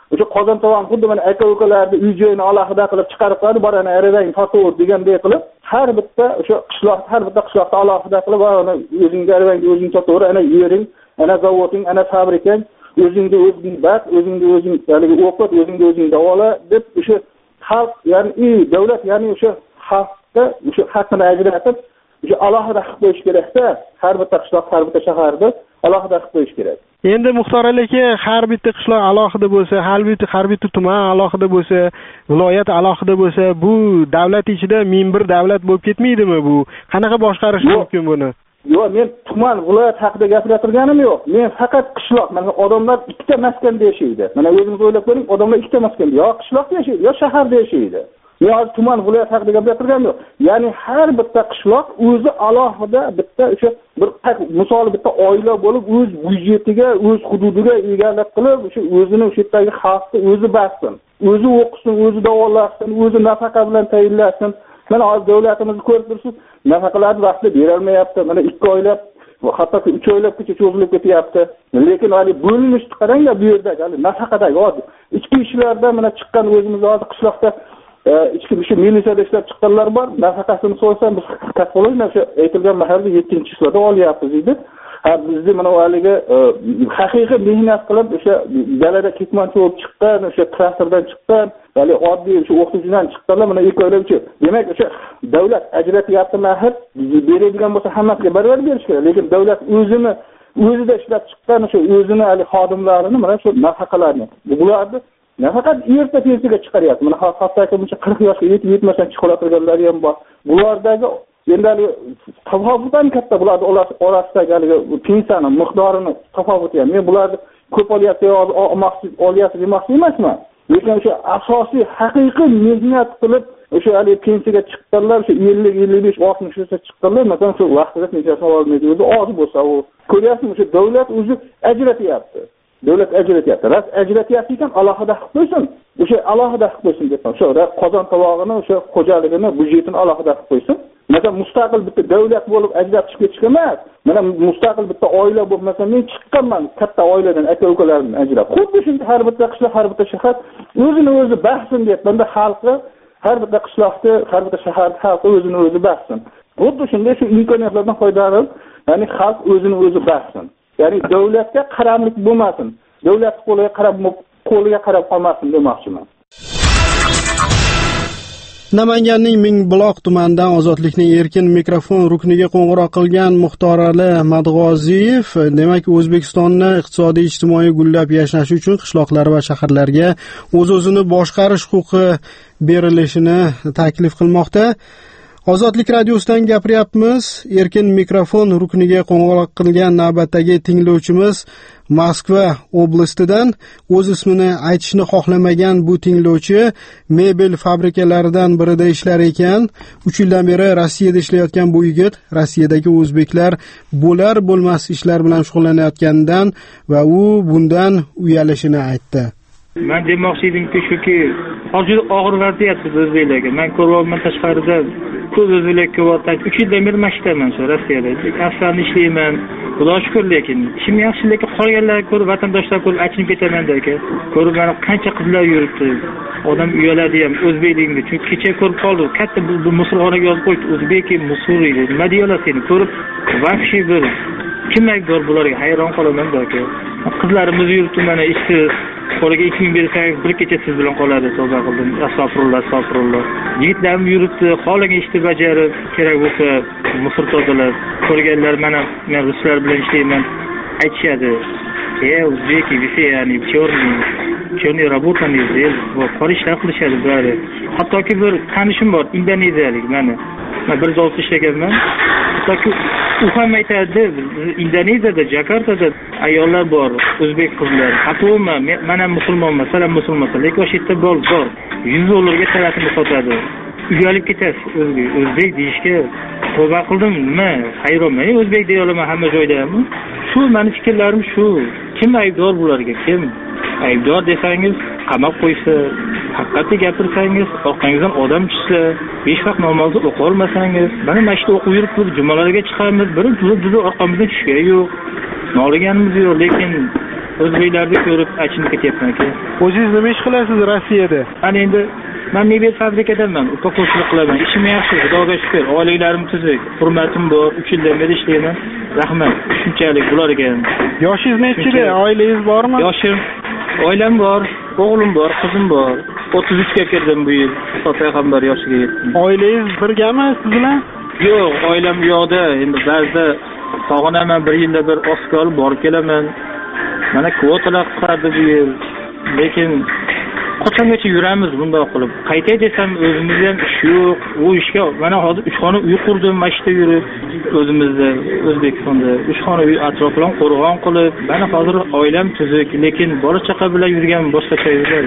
o'sha qozon tovoq xuddi mana aka ukalarni uy joyini alohida qilib chiqarib qo'yadi, bor ana arang totaver deganday qilib har bitta o'sha qishloq har bitta qishloqda alohida qilib ana o'zingga arang o'zing totaver, ana yering, ana zavoding, ana fabrikang, o'zingni o'zing bak, o'zingni o'zing haligi o'qit, o'zingni o'zing davola deb o'sha xalq, ya'ni davlat, ya'ni o'sha xalqqa o'sha haqqini ajratib o'sha alohida qilib qo'yish kerakda, har bitta qishloq, har bitta shaharda alohida qilib qo'yish kerak. Endi Muxtor aka, har bitta qishloq alohida bo'lsa, har bitta har bitta tuman alohida bo'lsa, viloyat alohida bo'lsa, bu davlat ichida ming bir davlat bo'lib ketmaydimi bu? Qanaqa boshqarish mumkin buni? Yo'q, men tuman, viloyat haqida gapirganim yo'q. Men faqat qishloq, mana odamlar ikkita maskanda yashaydi. Mana o'zingiz o'ylab ko'ring, odamlar ikkita maskanda, yo qishloqda yashaydi, yo shaharda yashaydi. Men hozir tuman, viloyat haqida gapirganim yo'q. Ya'ni har bitta qishloq o'zi alohida bitta o'sha bir misol bitta oila bo'lib, o'z byudjetiga, o'z hududiga egalik qilib, o'sha o'zini o'sha yerdagi xalqni o'zi bassin, o'zi o'qisin, o'zi davolasin, o'zi nafaqa bilan tayinlasin. Mana hozir davlatimiz ko'rib turibsiz, nafaqalarni vaqtida bera olmayapti. Mana ikki oylab, hattoki uch oylabgacha cho'zilib ketyapti. Lekin hali bo'linishni qaranglar bu yerdagi, hali nafaqadagi hozir ichki ishlardan mana chiqqan o'zimiz hozir qishloqda ichki ish militsiyada ishlab chiqqanlar bor. Nafaqasini so'rasam biz kafologlar o'sha aytilgan mahalda yettinchi chiqishlarda olyapmiz deydi. Ha bizni mana haligi haqiqiy mehnat qilib o'sha dalada ketmon cho'p chiqqan, o'sha traktordan chiqqan, hali oddiy o'sha o'qituvchidan chiqqanlar mana ikki oylarcha. Demak, o'sha davlat ajratyapti mahal beradigan bo'lsa hammasiga barobar berish kerak. Lekin davlat o'zini o'zida ishlab chiqqan o'sha o'zini hali xodimlarini mana shu nafaqalarni bularni nafaqat erta pensiyaga chiqaryapti. Mana hattoki buncha qirq yoshga yetib yetmasdan chiqayotirganlar ham bor. Bulardagi endi tafovutdan katta bularni orasidagi haligi pensiyani miqdorini tafovuti ham. Men bularni ko'p olyapti yo olyapti demoqchi emasman. Lekin o'sha asosiy haqiqiy mehnat qilib o'sha hali pensiyaga chiqqanlar, o'sha ellik ellik besh oltmish yoshga chiqqanlar, masalan, shu vaqtida pensiyasini olmaydi. O'zi oz bo'lsa, u ko'ryapsizmi, o'sha davlat o'zi ajratyapti. Davlat ajratyapti. Ras ajratyapti ekan, alohida qilib qo'ysin. O'sha alohida qilib qo'ysin deyapman. O'sha qozon tovog'ini, o'sha xo'jaligini, byudjetini alohida qilib qo'ysin. Masalan, mustaqil bitta davlat bo'lib ajratib ketishga emas. Mana mustaqil bitta oila bo'lib, masalan, men chiqqanman katta oiladan, aka-ukalardan ajrab. Xuddi shunday har bitta qishloq, har bitta shahar o'zini o'zi bahsin deyapman-da, xalqi har bitta qishloqda, har bitta shaharda xalqi o'zini o'zi bahsin. Xuddi shunday shu imkoniyatlardan foydalanib, ya'ni xalq o'zini o'zi bahsin. Ya'ni davlatga qaramlik bo'lmasin. Davlat qo'liga qarab qo'liga qarab qolmasin demoqchiman. Namanganning Mingbuloq tumanidan Ozodlikning erkin mikrofon rukniga qo'ng'iroq qilgan Muxtorali Madg'oziyev, demak, O'zbekistonni iqtisodiy ijtimoiy gullab yashnashi uchun qishloqlar va shaharlarga o'z-o'zini boshqarish huquqi berilishini taklif qilmoqda. Ozodlik radiosidan gapiryapmiz. Erkin mikrofon rukniga qo'ng'iroq qilgan navbatdagi tinglovchimiz Moskva oblastidan o'z ismini aytishni xohlamagan bu tinglovchi mebel fabrikalaridan birida ishlar ekan. uch yildan beri Rossiyada ishlayotgan bu yigit Rossiyadagi o'zbeklar bo'lar bo'lmas ishlar bilan shug'ullanayotganidan va u bundan uyalishini aytdi. Men demoqchi edimki, shuki, hozir og'ir vaziyat o'zbeklarga. Men ko'ryapman tashqarida ko'p o'zbeklar ko'ryapti. uch yildan beri mashtaman shu Rossiyada. Aslida ishlayman. Xudoga shukr, lekin ishim yaxshi, lekin qolganlar ko'rib, vatandoshlar ko'rib achinib ketaman-da aka. Ko'rib mana qancha qizlar yuribdi. Odam uyaladi ham o'zbekligimga. Chunki kecha ko'rib qoldim. Katta bu musulxonaga yozib qo'ydi. O'zbeki musul edi. Nima deyaplar seni ko'rib? Vahshiy bir kim aybdor bularga hayron qolaman-da aka. Qizlarimiz yuribdi mana ishsiz. Qo'liga ikki ming bersangiz bir kecha siz bilan qoladi, tavba qildim. Astag'firulloh, astag'firulloh. Yigitlarim yuribdi, xohlagan ishni bajarib, kerak bo'lsa musor tozalar. Ko'rganlar mana men ruslar bilan ishlayman, aytishadi. "Ey, o'zbeki, visi yani черный, черный работаный здесь, вот qora ishlar qilishadi bari." Hattoki bir tanishim bor, indoneziyalik mana. Men bir yil ishlaganman. Hattoki u ham aytadi, Indoneziyada, Jakartada ayollar bor, o'zbek qizlar. Hatto'ma, men ham musulmonman, salam musulmonman, lekin o'sha yerda bor, bor. yuz dollarga salatini sotadi. Uyalib ketasiz o'zbek, o'zbek deyishga tavba qildim, nima? Hayronman, o'zbek deya olaman hamma joydami? Shu meni fikrlarim shu. Kim aybdor bularga? Kim? Aybdor desangiz, qamoq qo'ysa, haqiqatni gapirsangiz, orqangizdan odam tushsa, besh vaqt namozni o'qiy olmasangiz, mana mashhur o'qib yuribmiz, jumalarga chiqamiz, bir juda juda orqamizdan tushgan yo'q. Noliganimiz yo'q, lekin o'zbeklarni ko'rib achinib ketyapman aka. O'zingiz nima ish qilasiz Rossiyada? Ana endi men mebel fabrikadaman, upakovchilik qilaman. Ishim yaxshi, Xudoga shukr. Oilaklarim tuzuk, hurmatim bor, uch yildan beri ishlayman. Rahmat. Shunchalik bularga. Yoshingiz nechida? Oilangiz bormi? Yoshim, oilam bor, o'g'lim bor, qizim bor. o'ttiz uchga kirdim bu yil. Payg'ambar yoshiga yetdim. Oilangiz birgami siz bilan? Yo'q, oilam bu yoqda. Endi ba'zida sog'inaman, bir yilda bir Oskar olib borib kelaman. Mana kvotalar qisqardi bu yil. Lekin qachongacha yuramiz bunday qilib? Qaytay desam o'zimizda ham ish yo'q. U ishga mana hozir uch xona uy qurdim, mashta yurib o'zimizda O'zbekistonda uch xona uy atroflan qo'rg'on qilib, mana hozir oilam tuzuk, lekin bola chaqa bilan yurgan boshqacha yurlar.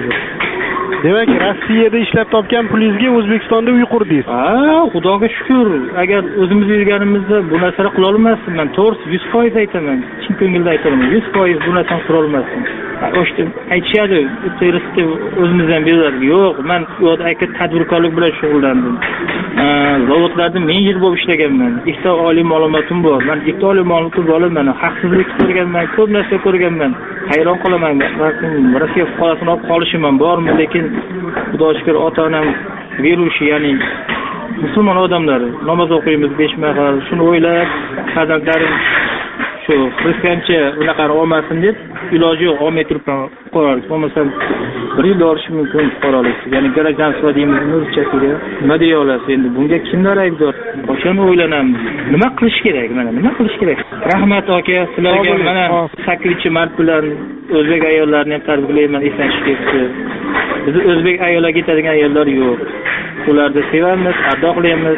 Demak, Rossiyada ishlab topgan pulingizga O'zbekistonda uy qurdingiz. Ha, Xudoga shukr. Agar o'zimiz yurganimizda bu narsani qila olmasdim. Men to'g'ri yuz foiz aytaman. Chin ko'ngilda aytaman. yuz foiz bu narsani qila olmasdim. O'shda aytishadi, to'g'risi o'zimizdan beradi. Yo'q, men u yerda aka tadbirkorlik bilan shug'ullandim. Zavodlarda men yil bo'lib ishlaganman. Ikkita oliy ma'lumotim bor. Men ikkita oliy ma'lumotni olaman. Haqsizlik ko'rganman, ko'p narsa ko'rganman. Hayron qolaman. Rossiya fuqarosini olib qolishim ham bormi, lekin Xudoga shukr ota-onam berushi, ya'ni musulmon odamlar namoz o'qiymiz besh mahal. Shuni o'ylab, farzandlarim shu xristiancha unaqa olmasin deb iloji yo'q olmay turibman fuqarolik. Bo'lmasam bir yil olishim mumkin fuqarolik. Ya'ni garajanstvo deymiz o'zchasiga. Nima deya olasiz endi? Bunga kimlar aybdor? Qachon o'ylanamiz? Nima qilish kerak? Mana nima qilish kerak? Rahmat aka, sizlarga mana sakkizinchi mart bilan o'zbek ayollarini ham tabriklayman, esanchlikka. Biz o'zbek ayollarga yetadigan ayollar yo'q. Ularni sevamiz, ardoqlaymiz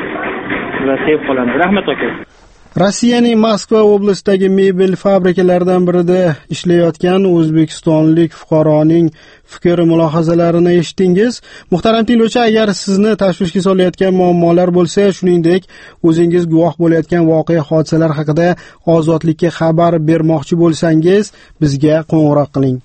va sevib qolamiz. Rahmat aka. Rossiyaning Moskva oblastidagi mebel fabrikalaridan birida ishlayotgan o'zbekistonlik fuqaroning fikr mulohazalarini eshitdingiz. Muhtaram tinglovchi, agar sizni tashvishga solayotgan muammolar bo'lsa, shuningdek o'zingiz guvoh bo'layotgan voqea hodisalar haqida ozodlikka xabar bermoqchi bo'lsangiz, bizga qo'ng'iroq qiling.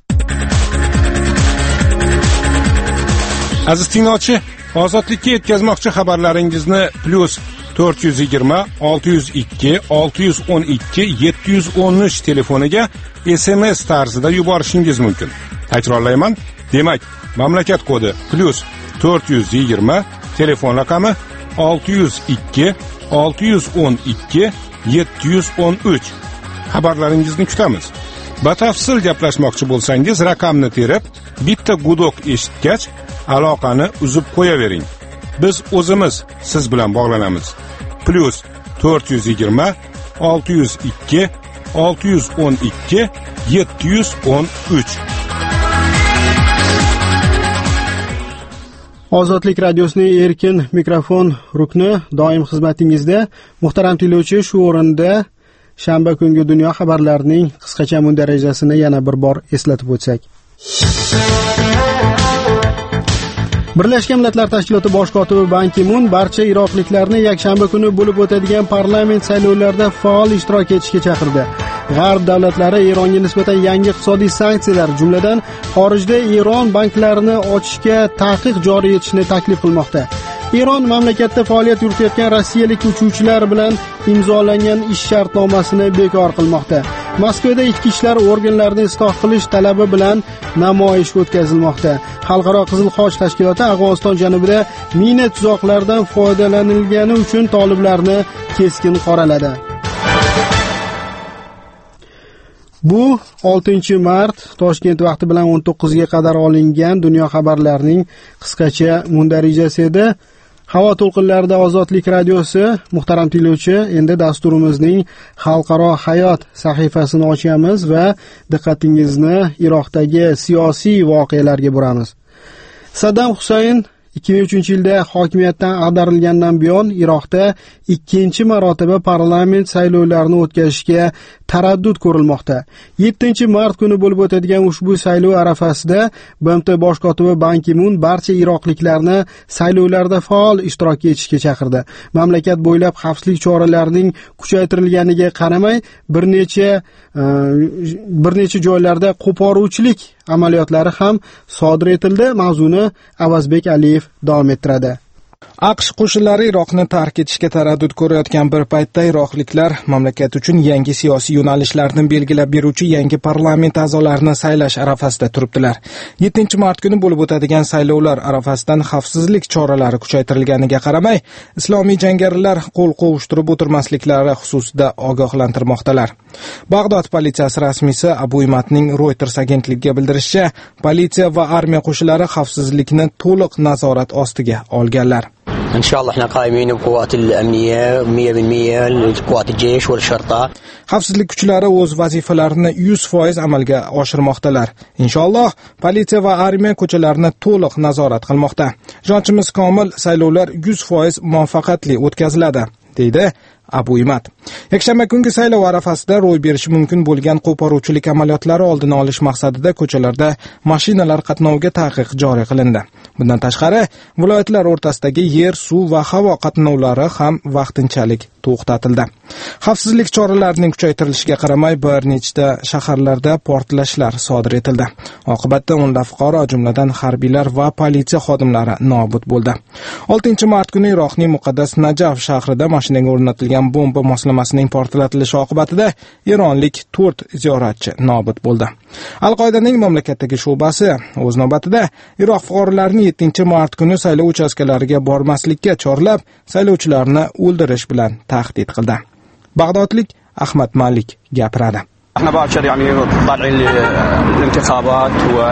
Aziz tinglovchi, ozodlikka yetkazmoqchi xabarlaringizni plus to'rt yuz yigirma olti yuz ikki olti yuz o'n ikki yetti yuz o'n uch telefoniga S M S tarzida yuborishingiz mumkin. Takrorlayman, demak, mamlakat kodi plus to'rt yuz yigirma, telefon raqami olti yuz ikki olti yuz o'n ikki yetti yuz o'n uch. Xabarlaringizni kutamiz. Batafsil gaplashmoqchi bo'lsangiz, raqamni terib, bitta gudok eshitgach, aloqani uzib qo'yavering. Biz o'zimiz siz bilan bog'lanamiz. Plus to'rt yuz yigirma olti yuz ikki olti yuz o'n ikki yetti yuz o'n uch. Ozodlik radiosining erkin mikrofon rukni doim xizmatingizda. Muhtaram tinglovchi, shu o'rinda shanba kungi dunyo xabarlarining qisqacha mundarajasini yana bir bor eslatib o'tsak. Birlashgan Millatlar Tashkiloti bosh kotibi Ban Ki-mun barcha iroqliklarni yakshanba kuni bo'lib o'tadigan parlament saylovlarida faol ishtirok etishga chaqirdi. G'arb davlatlari Eronga nisbatan yangi iqtisodiy sanksiyalar, jumladan xorijda Eron banklarini ochishga taqiq joriy etishni taklif qilmoqda. Eron mamlakatda faoliyat yuritayotgan rossiyalik uchuvchilar bilan imzolangan ish shartnomasini bekor qilmoqda. Moskvada ichki ishlar organlarini isloh qilish talabi bilan namoyish o'tkazilmoqda. Xalqaro Qizil Xoch tashkiloti Afg'oniston janubida mina tuzoqlaridan foydalanilgani uchun toliblarni keskin qoraladi. Bu oltinchi mart Toshkent vaqti bilan o'n to'qqizga qadar olingan dunyo xabarlarining qisqacha mundarijasi edi. Havo to'lqinlarida Ozodlik radiosi. Muhtaram tinglovchi, endi dasturimizning xalqaro hayot sahifasini ochamiz va diqqatingizni Iroqdagi siyosiy voqealarga buramiz. Saddam Husayn ikki ming uchinchi yilda hokimiyatdan ag'darilgandan buyon Iroqda ikkinchi marotaba parlament saylovlarini o'tkazishga taraddud ko'rilmoqda. yettinchi mart kuni bo'lib o'tadigan ushbu saylov arafasida B M T bosh kotibi Ban Ki-mun barcha iroqliklarni saylovlarda faol ishtirok etishga chaqirdi. Mamlakat bo'ylab xavfsizlik choralarining kuchaytirilganiga qaramay, bir necha bir necha joylarda qo'poruvchilik amaliyotlari ham sodir etildi. Mavzuni Avazbek Aliyev davom ettiradi. AQSh qo'shinlari Iroqni tark etishga taraddud ko'rayotgan bir paytda iroqliklar mamlakat uchun yangi siyosiy yo'nalishlarni belgilab beruvchi yangi parlament a'zolarini saylash arafasida turibdilar. yettinchi mart kuni bo'lib o'tadigan saylovlar arafasidan xavfsizlik choralari kuchaytirilganiga qaramay, islomiy jangarilar qo'l qovushtirib o'tirmasliklari xususida ogohlantirmoqdalar. Bag'dod politsiyasi rasmiysi Abu Imatning Reuters agentligiga bildirishicha, politsiya va armiya qo'shinlari xavfsizlikni to'liq nazorat ostiga olganlar. إن شاء الله إحنا قائمين بقوات الأمنية مية بالمية قوات الجيش والشرطة. Xavfsizlik kuchlari o'z vazifalarini yuz foiz amalga oshirmoqdalar. Inshaalloh politsiya va armiya ko'chalarni to'liq nazorat qilmoqda. Ishonchimiz komil, saylovlar yuz foiz muvaffaqiyatli o'tkaziladi, deydi Abu Imat. Yakshanba kungi saylov arafasida ro'y berishi mumkin bo'lgan qo'poruvchilik amaliyotlari oldini olish maqsadida ko'chalarda mashinalar qatnoviga taqiq joriy qilindi. Bundan tashqari, viloyatlar o'rtasidagi yer, suv va havo qatnovlari ham vaqtinchalik to'xtatildi. Xavfsizlik choralarining kuchaytirilishiga qaramay, bir nechta shaharlarda portlashlar sodir etildi. Oqibatda o'nlab fuqaro, jumladan harbiylar va politsiya xodimlari nobud bo'ldi. oltinchi mart kuni Iroqning muqaddas Najaf shahrida mashinaga o'rnatilgan bomba moslamasining portlatilishi oqibatida eronlik to'rt ziyoratchi nobud bo'ldi. Al-Qoidaning mamlakatdagi sho'basi o'z navbatida Iroq fuqarolarini yettinchi mart kuni saylov uchastkalariga bormaslikka chorlab, saylovchilarni o'ldirish bilan tahdid qildi. Bag'dodlik Ahmad Malik gapiradi. احنا باكر يعني طالعين للانتخابات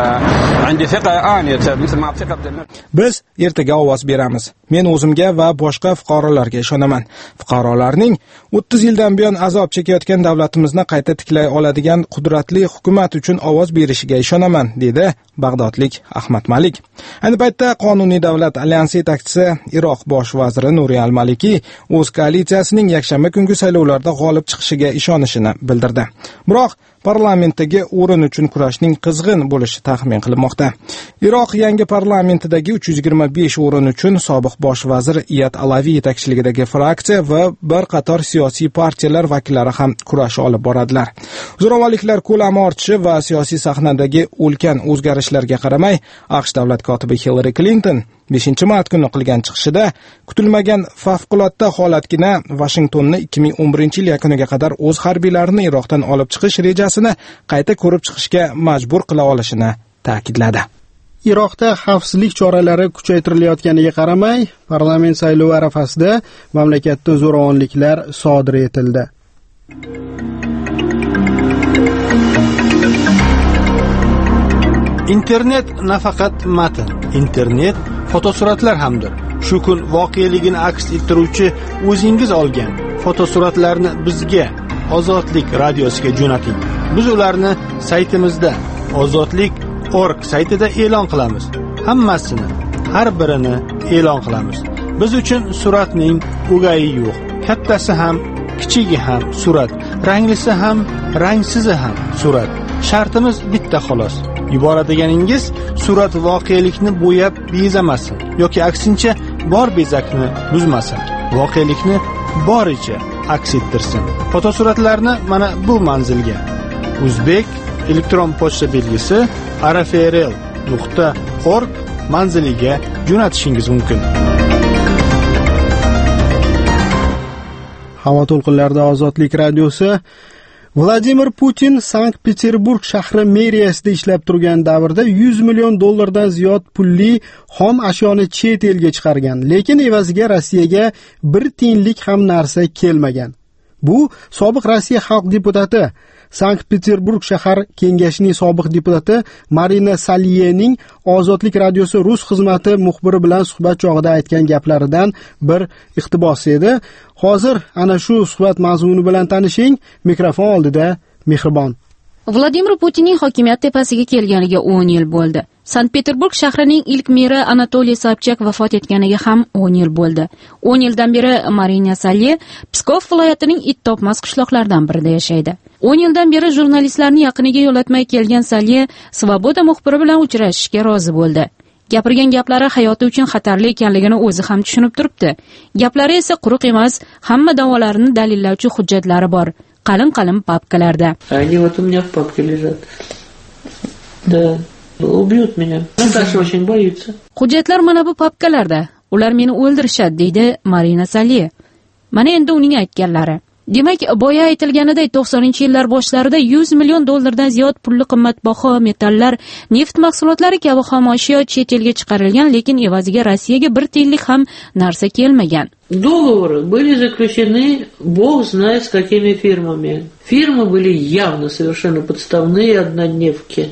وعندي ثقه انيه مثل ما ثقه. Biz ertaga ovoz beramiz. Men o'zimga va boshqa fuqarolarga ishonaman. Fuqarolarning o'ttiz yildan buyon azob chekayotgan davlatimizni qayta tiklay oladigan qudratli hukumat uchun ovoz berishiga ishonaman, dedi Bag'dodlik Ahmad Malik. Ayni paytda Qonuniy davlat alyansi yetakchisi Iroq bosh vaziri Nuri al-Maliki o'z koalitsiyasining yakshanba kungi saylovlarda g'olib chiqishiga ishonishini bildirdi. Biroq parlamentdagi o'rin uchun kurashning qizg'in bo'lishi taxmin qilinmoqda. Iroq yangi parlamentidagi uch yuz yigirma besh o'rin uchun sobiq bosh vazir Iyad Alavi yetakchiligidagi fraksiya va bir qator siyosiy partiyalar vakillari ham kurash olib boradilar. Zo'ravonliklar ko'lami ortishi va siyosiy sahnadagi ulkan o'zgarishlarga qaramay, AQSh davlat kotibi Hillary Clinton beshinchi mart kuni qilgan chiqishida kutilmagan favqulodda holatgina Washingtonni ikki ming o'n birinchi yil yakuniga qadar o'z harbiylarini Iroqdan olib chiqish rejasini qayta ko'rib chiqishga majbur qila olishini ta'kidladi. Iroqda xavfsizlik choralari kuchaytirilayotganiga qaramay, parlament saylovi arafasida mamlakatda zo'ravonliklar sodir etildi. Internet nafaqat matn, internet fotosuratlar hamdir. Shu kun voqeligini aks ettiruvchi o'zingiz olgan fotosuratlarni bizga Ozodlik radiosiga jo'nating. Biz ularni saytimizda ozodlik nuqta org saytida e'lon qilamiz. Hammasini, har birini e'lon qilamiz. Biz uchun suratning o'gayi yo'q. Kattasi ham, kichigi ham surat, ranglisi ham, rangsizi ham surat. Shartimiz bitta xolos. Yuboradiganingiz surat voqelikni bo'yab bezamasin yoki aksincha bor bezakni buzmasin. Voqelikni boricha aks ettirsin. Fotosuratlarni mana bu manzilga O'zbek elektron pochta belgisi arafrl nuqta org manziliga jo'natishingiz mumkin. Havo to'lqinlarida Ozodlik radiosi. Vladimir Putin Sankt-Peterburg shahri meriyasida ishlab turgan davrda yuz million dollardan ziyod pulli xom ashyoni chet elga chiqargan, lekin evaziga Rossiyaga bir tiyinlik ham narsa kelmagan. Bu sobiq Rossiya xalq deputati, Sankt-Peterburg shahar kengashining sobiq deputati Marina Salyening Ozodlik radiosi rus xizmati muxbiri bilan suhbat chog'ida aytgan gaplaridan bir iqtibos edi. Hozir ana shu suhbat mazmuni bilan tanishing. Mikrofon oldida Mehribon. Vladimir Putinning hokimiyat tepasiga kelganiga o'n yil bo'ldi. Sankt-Peterburg shahrining ilk meri Anatoliy Sobchak vafot etganiga ham o'n yil bo'ldi. o'n yildan beri Marina Salye Pskov viloyatining it topmas qishloqlaridan birida yashaydi. o'n yildan beri jurnalistlarni yaqiniga yo'latmay kelgan Salye Svoboda muxbiri bilan uchrashishga rozi bo'ldi. Gapirgan gaplari hayoti uchun xatarli ekanligini o'zi ham tushunib turibdi. Gaplari esa quruq emas, hamma da'volarini dalillovchi hujjatlari bor. Qalin-qalin papkalarda. Они вот у меня в папке лежат. Да, убьют меня. Наташа очень боится. Hujjatlar mana bu papkalarda. ular meni o'ldirishadi, deydi Marina Salye. Mana endi uning aytganlari. Demak, boya aytilganiday to'qsoninchi yillar boshlarida yuz million dollardan ziyod pulli qimmatbaho metallar, neft mahsulotlari kabi xom ashyo chet elga chiqarilgan, lekin evaziga Rossiyaga bir tiyinlik ham narsa kelmagan. Договоры были заключены, бог знает с какими фирмами. Фирмы были явно совершенно подставные, однодневки.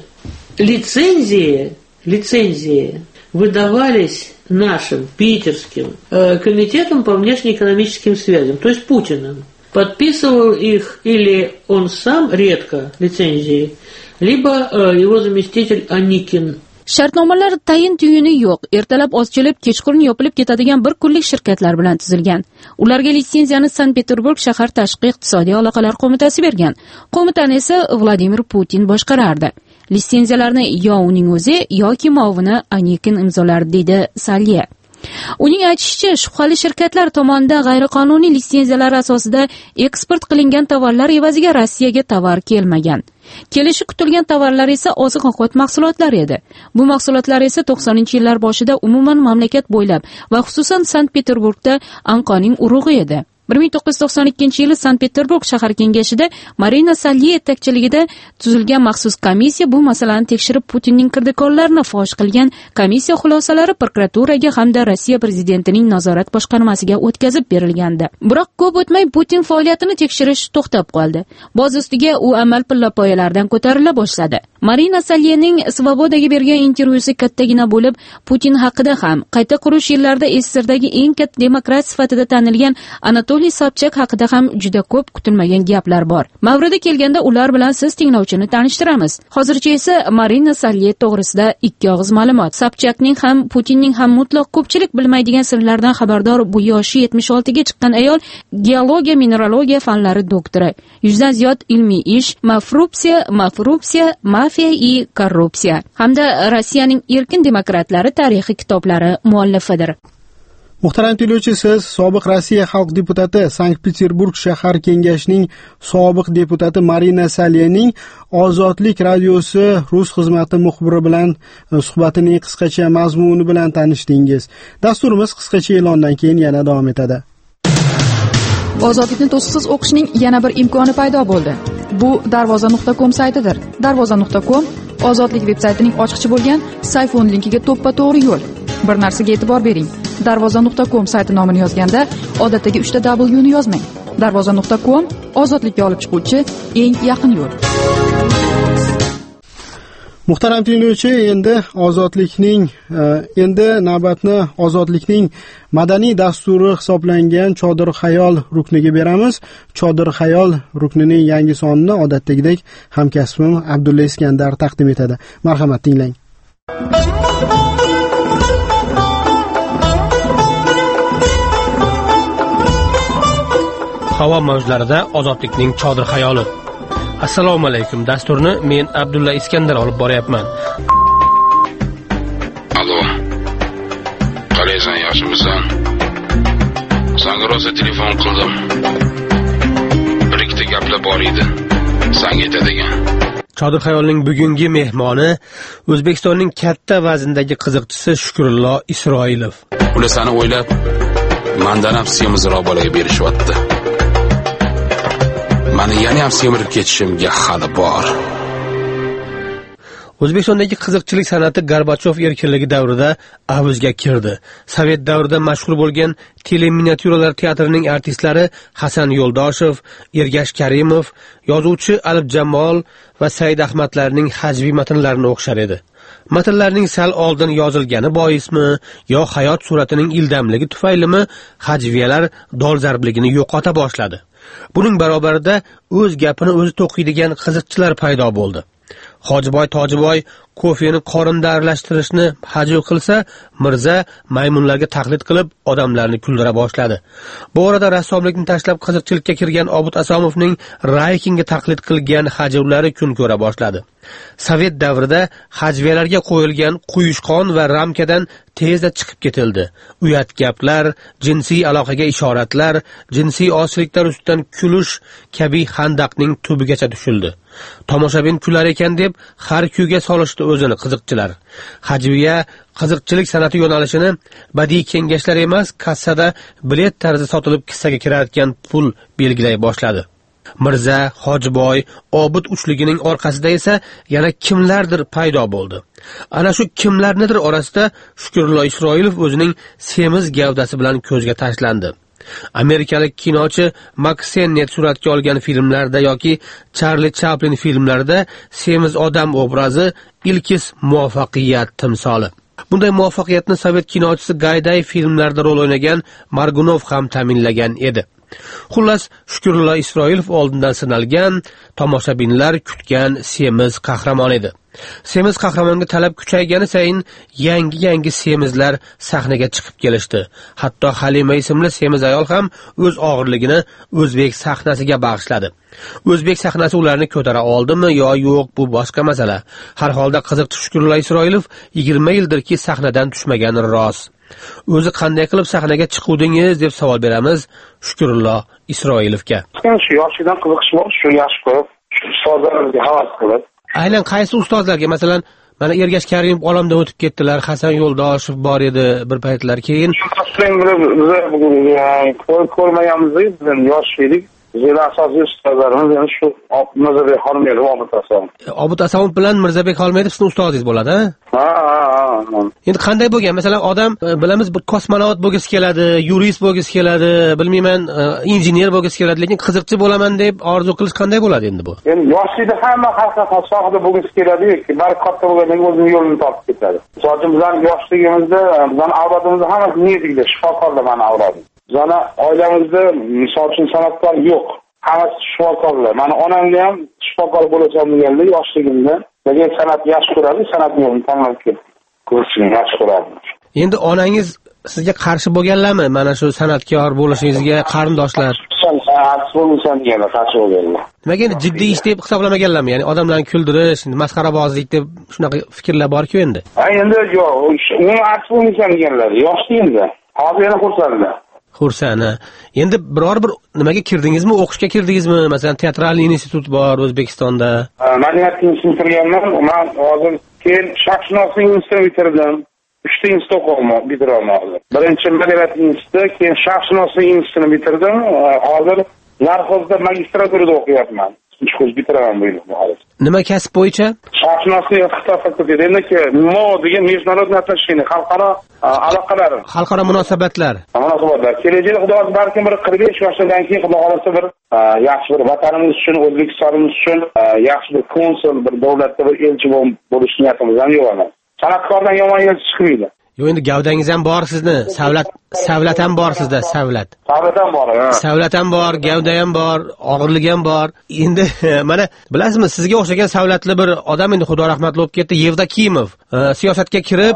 Лицензии, лицензии выдавались нашим питерским э, комитетом по внешнеэкономическим связям, то есть Путиным. Подписывал их или он сам редко лицензии, либо э, его заместитель Аникин. Shartnomalar tayin tuyuni yo'q, ertalab ozchilib, kechqurun yopilib ketadigan bir kunlik shirkatlar bilan tuzilgan. Ularga litsenziyani Sankt-Peterburg shahar tashqi iqtisodiy aloqalar qo'mitasi bergan. Qo'mitani esa Vladimir Putin boshqarardi. Litsenziyalarni yo uning o'zi yoki muovini Anikin imzolardi, deydi Salye. Uning aytishicha, shubhali shirkatlar tomonidan g'ayriqonuniy litsenziyalar asosida eksport qilingan tovarlar evaziga Rossiyaga tovar kelmagan. Kelishi kutilgan tovarlar esa oziq-ovqat mahsulotlari edi. Bu mahsulotlar esa to'qsoninchi yillar boshida umuman mamlakat bo'ylab va xususan Sankt-Peterburgda anqoning urug'i edi. bir ming to'qqiz yuz to'qson ikkinchi yili Sankt-Peterburg shahar kengashida Marina Salye yetakchiligida tuzilgan maxsus komissiya bu masalani tekshirib, Putinning kirdikorlarini fosh qilgan. Komissiya xulosalari prokuraturaga hamda Rossiya prezidentining nazorat boshqarmasiga o'tkazib berilgandi. Biroq ko'p o'tmay Putin faoliyatini tekshirish to'xtab qoldi. Boz ustiga u amal pillapoyalardan ko'tarila boshladi. Marina Salyening Svobodaga bergan intervyusi kattagina bo'lib, Putin haqida ham qayta qurish yillarida S S Rdagi eng katta demokrat sifatida tanilgan Anatoliy Sobchak haqida ham juda ko'p kutilmagan gaplar bor. Mavrida kelganda ular bilan siz tinglovchini tanishtiramiz. Hozircha esa Marina Salye to'g'risida ikki og'iz ma'lumot. Sobchakning ham Putinning ham mutlaq ko'pchilik bilmaydigan sirlardan xabardor bu yoshi yetmish oltiga chiqqan ayol geologiya, mineralogiya fanlari doktori. yuzdan ziyod ilmiy ish, mafrupsiya, mafrupsiya, mafiya и korrupsiya hamda Rossiyaning erkin demokratlari tarixi kitoblari muallifidir. Muhtaram tinglovchi, siz sobiq Rossiya xalq deputati, Sankt-Peterburg shahar kengashining sobiq deputati Marina Salyening Ozodlik radiosi rus xizmati muxbiri bilan suhbatining qisqacha mazmuni bilan tanishdingiz. Dasturimiz qisqacha e'londan keyin yana davom etadi. Ozodlikni to'siqsiz o'qishning yana bir imkoni paydo bo'ldi. Bu darvoza nuqta com saytidir. darvoza nuqta com Ozodlik veb-saytining ochiqchi bo'lgan sayfon linkiga to'ppa-to'g'ri yo'l. Bir narsaga e'tibor bering. darvoza nuqta com sayti nomini yozganda odatdagi uchta W ni yozmang. darvoza nuqta com ozodlikka olib chiquvchi eng yaqin yo'l. Muhtaram tinglovchi, endi ozodlikning endi navbatni ozodlikning madaniy dasturi hisoblangan Chodir Xayol rukniga beramiz. Chodir Xayol ruknining yangi sonini odatdagidek hamkasbim Abdulla Iskandar taqdim etadi. Marhamat, tinglang. Havo mavjlarida ozodlikning Chodir Xayoli. Assalomu alaykum. Dasturni men Abdulla Iskandar olib boryapman. Allo. Qalaysan, yaxshimisan? Senga rosa telefon qildim. Bir ikkita gaplar bor edi. Senga aytadigan. Chodir Xayolning bugungi mehmoni O'zbekistonning katta vazndagi qiziqchisi Shukrullo Isroilov. Ular seni o'ylab, mendan ham semizroq bolaga berishyapti. Mani yana ham semirib ketishimga hali bor. O'zbekistondagi qiziqchilik san'ati Gorbachov erkinligi davrida avjga kirdi. Sovet davrida mashhur bo'lgan teleminiatyuralar teatrining artistlari Hasan Yo'ldoshev, Ergash Karimov, yozuvchi Alif Jamol va Said Ahmadlarning hajviy matnlarini o'qishar edi. Matnlarning sal oldin yozilgani boismi yo hayot suratining ildamligi tufaylimi hajviyalar dolzarbligini yo'qota boshladi. Buning barobarida o'z gapini o'zi to'qiydigan qiziqchilar paydo bo'ldi. Hojiboy Tojiboy kofeni qorinda aralashtirishni hajv qilsa, Mirza maymunlarga taqlid qilib odamlarni kuldira boshladi. Bu orada rassomlikni tashlab qiziqchilikka kirgan Obid Asomovning Raykingga taqlid qilgan hajvlari kun ko'ra boshladi. Sovet davrida hajviyalarga qo'yilgan quyushqon va ramkadan tezda chiqib ketildi. Uyat gaplar, jinsiy aloqaga ishoratlar, jinsiy osiliklar ustidan kulish kabi handaqning tubigacha tushildi. Tomoshabin kular ekan deb har kuyga solishdi o'zini qiziqchilar. Hajviya qiziqchilik san'ati yo'nalishini badiiy kengashlar emas, kassada bilet tarzida sotilib kissaga kirayotgan pul belgilay boshladi. Mirza, Hojiboy, Obid uchligining orqasida esa yana kimlardir paydo bo'ldi. Ana shu kimlarnidir orasida Shukrullo Isroilov o'zining semiz gavdasi bilan ko'zga tashlandi. Amerikalik kinochi Max Sennett suratga olgan filmlarda yoki Charlie Chaplin filmlarida semiz odam obrazi ilkis muvaffaqiyat timsoli. Bunday muvaffaqiyatni sovet kinochisi Gayday filmlarida rol o'ynagan Margunov ham ta'minlagan edi. Xullas, Shukrullo Isroilov oldindan sinalgan, tomoshabinlar kutgan semiz qahramon edi. Semiz qahramonga talab kuchaygani sayin yangi-yangi semizlar sahnaga chiqib kelishdi. Hatto Halima ismli semiz ayol ham o'z og'irligini o'zbek sahnasiga bag'ishladi. O'zbek sahnasi ularni ko'tara oldimi yo yo'q, bu boshqa masala. Har holda qiziqchi Shukrullo Isroilov yigirma yildirki sahnadan tushmagani rost. O'zi qanday qilib sahnaga chiquvdingiz deb savol beramiz Shukrullo Isroilovga. Shu yoshlikdan qiziqish bor, shu yaxshi ko'rib, shu ustozlarimizga havas qilib. Aynan qaysi ustozlarga? Masalan, mana Ergash Karimov olamdan o'tib ketdilar, Hasan Yo'ldoshev bor edi bir paytlar. Keyin biz ko'rmaganmiz, biz yosh edik. Bizning asosiy ustozlarimiz yana shu Mirzabek Xolmedov, Obid Asomov. Obid Asomov bilan Mirzabek Xolmedov sizning ustozingiz bo'ladi, ha? Ha, ha. Endi qanday bo'lgan? Masalan, odam bilamiz bir kosmonavt bo'lgisi keladi, yurist bo'lgisi keladi, bilmayman, injener bo'lgisi keladi, lekin qiziqchi bo'laman deb orzu qilish qanday bo'ladi endi bu? Endi yoshlikda hamma haqiqat sohada bo'lgisi keladi-ku, balki katta bo'lgandan keyin o'zining yo'lini topib ketadi. Masalan, bizning yoshligimizda, bizning avlodimizda hammasi niyatiga shifokorlar meni avlodim. Bizning oilamizda misol uchun san'atkor yo'q. Hammasi shifokorlar. Meni onamga ham shifokor bo'lsam deganlar yoshligimda. Lekin san'at yaxshi ko'radi, san'atni yo'lini tanlab ketdi. Ko'rishni yaxshi ko'radi. Endi onangiz sizga qarshi bo'lganlarmi? Mana shu san'atkor bo'lishingizga qarindoshlar. Bo'lsan deganlar, qarshi bo'lganlar. Nimaga endi jiddiy ish deb hisoblamaganlarmi? Ya'ni odamlarni kuldirish, masxarabozlik deb shunaqa fikrlar bor-ku endi. Ha, endi yo'q, uni aks bo'lmaysan deganlar. Yoshligimda. Hozir yana xursandlar. Xursana. Endi biror bir nimaga kirdingizmi? O'qishga kirdingizmi? Masalan, teatralniy institut bor O'zbekistonda. Madaniyat institutini bitirganman. Men hozir keyin sharqshunoslik institutini bitirdim. uchta institut o'qiyman, bitiraman. Birinchi madaniyat instituti, keyin sharqshunoslik institutini bitirdim. Hozir Narxozda magistraturada o'qiyapman. Uchinchi kurs bitiraman bu yil. Nima kasb bo'yicha? Sharqshunoslik iqtisod fakulteti. Endi mo degan международный отношения, xalqaro aloqalar, xalqaro munosabatlar. Munosabatlar. Kelajakda xudo balkim bir qirq besh yoshdan keyin xudo xolasa bir yaxshi bir vatanimiz uchun, O'zbekistonimiz uchun yaxshi bir konsul, bir davlatda bir elchi bo'lish niyatimiz ham yo'q emas. San'atkordan yomon elchi chiqmaydi. Yo'q, endi gavdangiz ham bor sizni, savlat, savlat ham bor sizda, savlat. Savlat ham bor, ha. Savlat ham bor, gavda ham bor, og'irlik ham bor. Endi mana bilasizmi, sizga o'xshagan savlatli bir odam endi Xudo rahmatli bo'lib ketdi, Yevdokimov. Siyosatga kirib,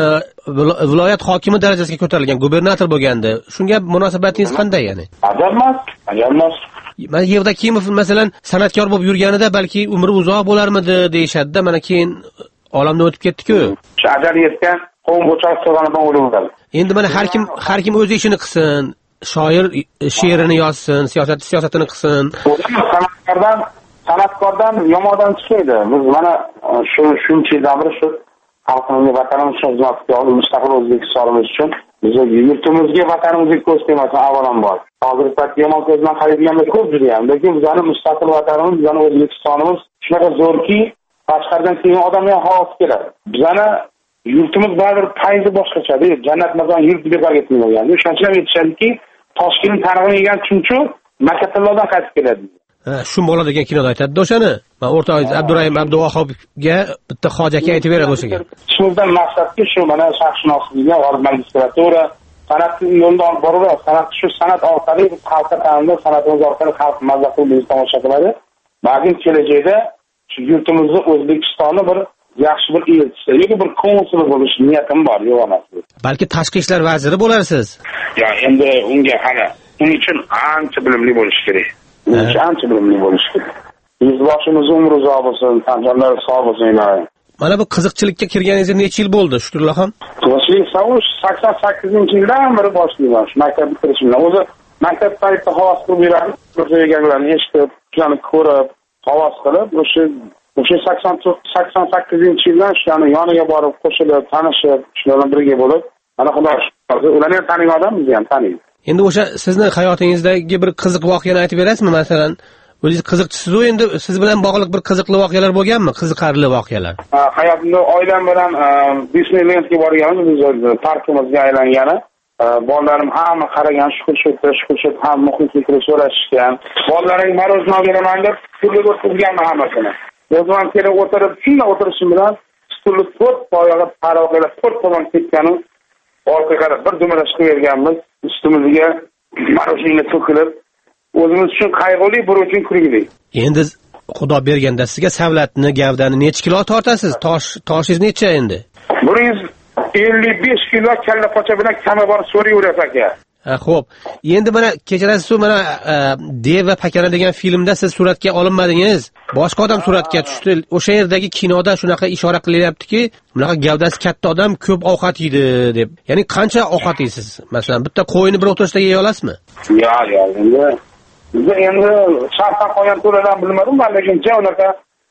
viloyat hokimi darajasiga ko'tarilgan, gubernator bo'lgandi. Shunga munosabatingiz qanday yani? Ajabmas, ajabmas. Mana Yevdokimov masalan san'atkor bo'lib yurganida balki umri uzoq bo'larmidi deyshadi-da, mana keyin olamdan o'tib ketdi-ku. Shu ajal yetgan qovun bo'chaq so'rganidan o'lib. Endi mana har kim har kim o'z ishini qilsin, shoir she'rini yozsin, siyosat siyosatini qilsin. San'atkordan san'atkordan yomon odam chiqmaydi. Biz mana shu shuncha yildan beri shu xalqimizga, vatanimiz uchun xizmat qilib, mustaqil O'zbekistonimiz uchun biz yurtimizga, vatanimizga ko'z tegmasin avvalambor. Hozir paytda yomon ko'z bilan qaraydiganlar ko'p juda ham, lekin bizning mustaqil vatanimiz, bizning O'zbekistonimiz shunaqa zo'rki, Qashqardan keyin odam ham havas keladi. Bizning yurtimiz baribir fayzi boshqacha-da, jannat mazon yurt deb aytilmagan. O'shancha ham aytishadiki, Toshkent tarixini yegan chunchu Makkatillodan qaytib keladi. Ha, shu bola degan kinoda aytadi o'shani. Men o'rtoq Abdurahim Abduvahobga bitta hojaki aytib beradi o'shaga. Shundan maqsadki, shu mana sharqshunoslikga, g'arb magistratura, san'atni yo'ldan olib boradi. San'at shu san'at orqali xalqqa ta'minlash, san'atimiz orqali xalq mazza qilib tomosha qiladi. Balkim kelajakda shu yurtimizni, O'zbekistonni bir yaxshi bir elchisi yoki bir konsul bo'lish niyatim bor, yo'q emas. Balki tashqi ishlar vaziri bo'larsiz. Ya endi unga qara, uning uchun ancha bilimli bo'lish kerak. Uning uchun ancha bilimli bo'lish kerak. Biz boshimiz umri uzoq bo'lsin, tanjonlar sog' bo'lsin iloyim. Mana bu qiziqchilikka kirganingizga necha yil bo'ldi, Shukurulloxon? sakson sakkizinchi yildan beri boshlayman shu maktab bitirishimdan. O'zi maktab paytida havas qilib yurardim, o'rganlarni eshitib, ularni ko'rib, havas qilib, o'sha o'sha sakson sakkizinchi yildan shularni yoniga borib, qo'shilib, tanishib, shular bilan birga bo'lib, mana xudo shukr, ularni ham tanigan odam, bizni ham taniydi. Endi o'sha sizni hayotingizdagi bir qiziq voqeani aytib berasizmi? Masalan, o'zingiz qiziqchisiz-ku, endi siz bilan bog'liq bir qiziqli voqealar bo'lganmi? Qiziqarli voqealar. Ha, hayotimda oilam bilan Disneylandga borganmiz, biz parkimizga aylangani. Bolalarim hamma qaragan, shukur-shukur, shukur-shukur ham muxlislikni so'rashishgan. Bolalaring marozno beraman deb turli o'tkazganman hammasini. O'zim ham kelib o'tirib, shunday o'tirishim bilan stulni to'rt poyog'i paroqalar to'rt tomon ketgani, orqaga qarab bir dumalash qilganmiz, ustimizga marozno to'kilib, o'zimiz uchun qayg'uli, bir uchun kulgili. Endi Xudo berganda sizga savlatni, gavdani necha kilo tortasiz? Tosh, toshingiz necha endi? bir yuz ellik besh kilo kalla pocha bilan kami bor so'rayverasiz aka. Ha, xo'p. Endi mana kechirasiz-ku, mana Dev va Pakana degan filmda siz suratga olinmadingiz. Boshqa odam suratga tushdi. O'sha yerdagi kinoda shunaqa ishora qilyaptiki, bunaqa gavdasi katta odam ko'p ovqat yeydi deb. Ya'ni qancha ovqat yeysiz? Masalan, bitta qo'yni bir o'tirishda yeya olasizmi? Yo'q, yo'q. Endi biz endi shartdan qolgan to'ladan bilmadim, lekin unaqa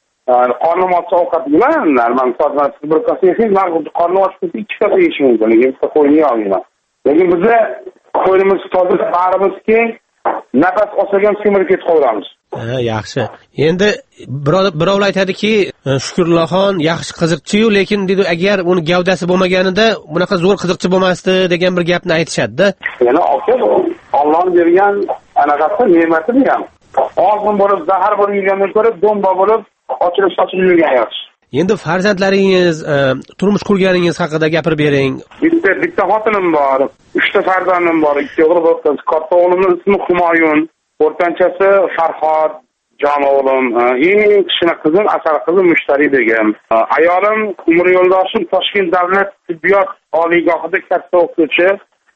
qornim ochsa ovqat bilan, man soatdan bir kasa yeysiz, man qornim ochsa ikki kasa yeyishim mumkin, lekin bitta qo'yni yeyolmayman. Lekin bizda qo'ynimiz toza, barimiz keng, nafas olsak ham semirib ketib qolamiz. Ha, yaxshi. Endi birovlar aytadiki, Shukurulloxon yaxshi qiziqchi-yu, lekin dedi, agar uni gavdasi bo'lmaganida bunaqa zo'r qiziqchi bo'lmasdi degan bir gapni aytishadi-da. Yana aka, Alloh bergan anaqasi ne'mati degan. Og'zim bo'lib, zahar bo'lib yegandan ko'ra domba bo'lib, ochilib sochilib yurgan yaxshi. Endi farzandlaringiz, turmush qurganingiz haqida gapirib bering. Bitta bitta xotinim bor, uchta farzandim bor, ikki o'g'il bir qiz. Katta o'g'limning ismi Humoyun, o'rtanchasi Farhod, jon o'g'lim, eng kichkina qizim Asal qizim Mushtari begim. Ayolim umr yo'ldoshim Toshkent davlat tibbiyot oliygohida katta o'qituvchi,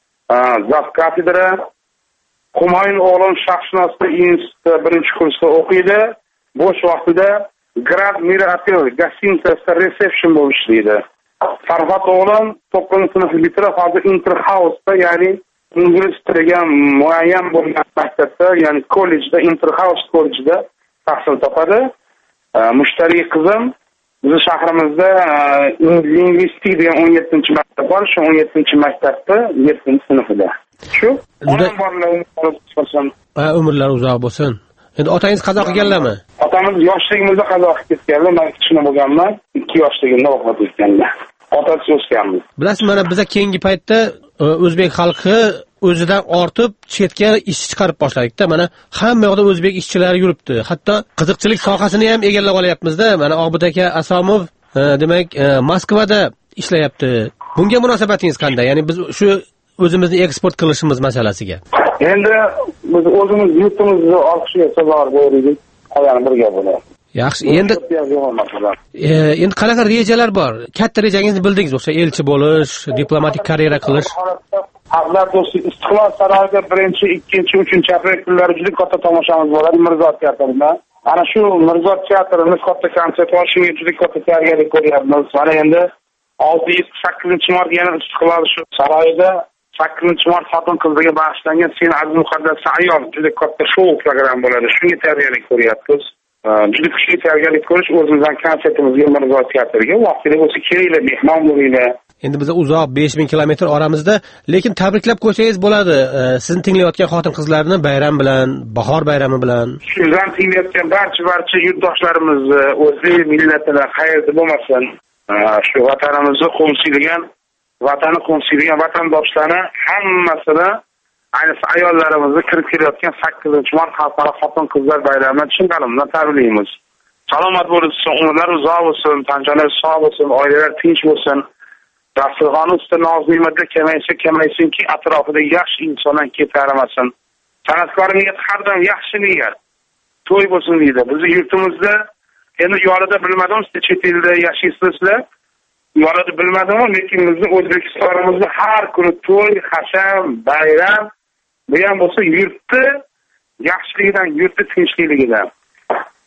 zaf kafedra. Humoyun o'g'lim Shaxshunoslik institutida birinchi kursda o'qiydi. Bo'sh vaqtida Grand Miratel gostinitsasida resepsyon bo'lib ishlaydi. Farhod o'g'lim to'qqizinchi sinfni bitirib, hozir Interhouse'da, ya'ni ingliz tiliga muayyan bo'lgan maktabda, ya'ni kollejda, Interhouse kollejida tahsil topadi. Mushtariy qizim bizning shahrimizda lingvistik degan o'n yettinchi maktab bor, shu o'n yettinchi maktabda yettinchi sinfida. Shu umrlar uzoq bo'lsin. Endi otangiz qazo qilganlarmi? Otamiz yoshligimizda qazo qilib ketganlar, men kichkina bo'lganman, ikki yoshligimda vafot etganlar. Otasi o'sganmiz. Bilasiz, mana biz keyingi paytda o'zbek xalqi o'zidan ortib chetga ish chiqarib boshladik-da. Mana hamma yoqda o'zbek ishchilari yuribdi. Hatto qiziqchilik sohasini ham egallab olyapmiz-da. Mana Obid aka Asomov, demak, Moskvada ishlayapti. Bunga munosabatingiz qanday? Ya'ni biz shu o'zimizni eksport qilishimiz masalasiga. Endi biz o'zimiz yurtimizni olqishga sazovor bo'ldik, qolgani birga bo'ladi. Yaxshi, endi e, endi qanaqa rejalar bor? Katta rejangizni bildingiz, o'sha elchi bo'lish, diplomatik karyera qilish. Xalqlar do'sti Istiqlol saroyida birinchi, ikkinchi, uchinchi aprel kunlari juda katta tomoshamız bo'ladi Mirzo teatrida. Ana shu Mirzo teatrining katta konsert bor, shunga juda katta tayyorgarlik ko'ryapmiz. Mana endi olti yuz sakkizinchi mart yana Istiqlol shu saroyida sakkizinchi mart xotin qizlarga bag'ishlangan Sen aziz muqaddas ayol juda katta shou program bo'ladi. Shunga tayyorgarlik ko'ryapmiz. Juda kuchli tayyorgarlik ko'rish, o'zimizdan konsertimizga Mirzo teatriga vaqtida bo'lsa kerakli mehmon bo'linglar. Endi biz uzoq besh ming kilometr oramizda, lekin tabriklab qo'ysangiz bo'ladi. Sizni tinglayotgan xotin-qizlarni bayram bilan, bahor bayrami bilan. Sizdan tinglayotgan barcha barcha yurtdoshlarimizni o'zbek millatida qayerda bo'lmasin, shu vatanimizni qo'msaydigan, vatani qo'msaydigan vatandoshlarni hammasini, ayniqsa ayollarimizni kirib kelayotgan sakkizinchi mart xalqaro xotin-qizlar bayramini chin qalbimdan tabriklaymiz. Salomat bo'lsin, umrlar uzoq bo'lsin, tanjolar sog' bo'lsin, oilalar tinch bo'lsin. Dasturxon ustida noz-ne'matda kamaysa kamaysinki, atrofida yaxshi insonlar ketarimasin. San'atkor niyat har doim yaxshi niyat. To'y bo'lsin deydi. Bizning yurtimizda endi yorida bilmadim, siz chet elda yashaysizlar. Yorida bilmadim, lekin bizning O'zbekistonimizda har kuni to'y, hasham, bayram, bu ham bo'lsa yurtni yaxshiligidan, yurtni tinchligidan.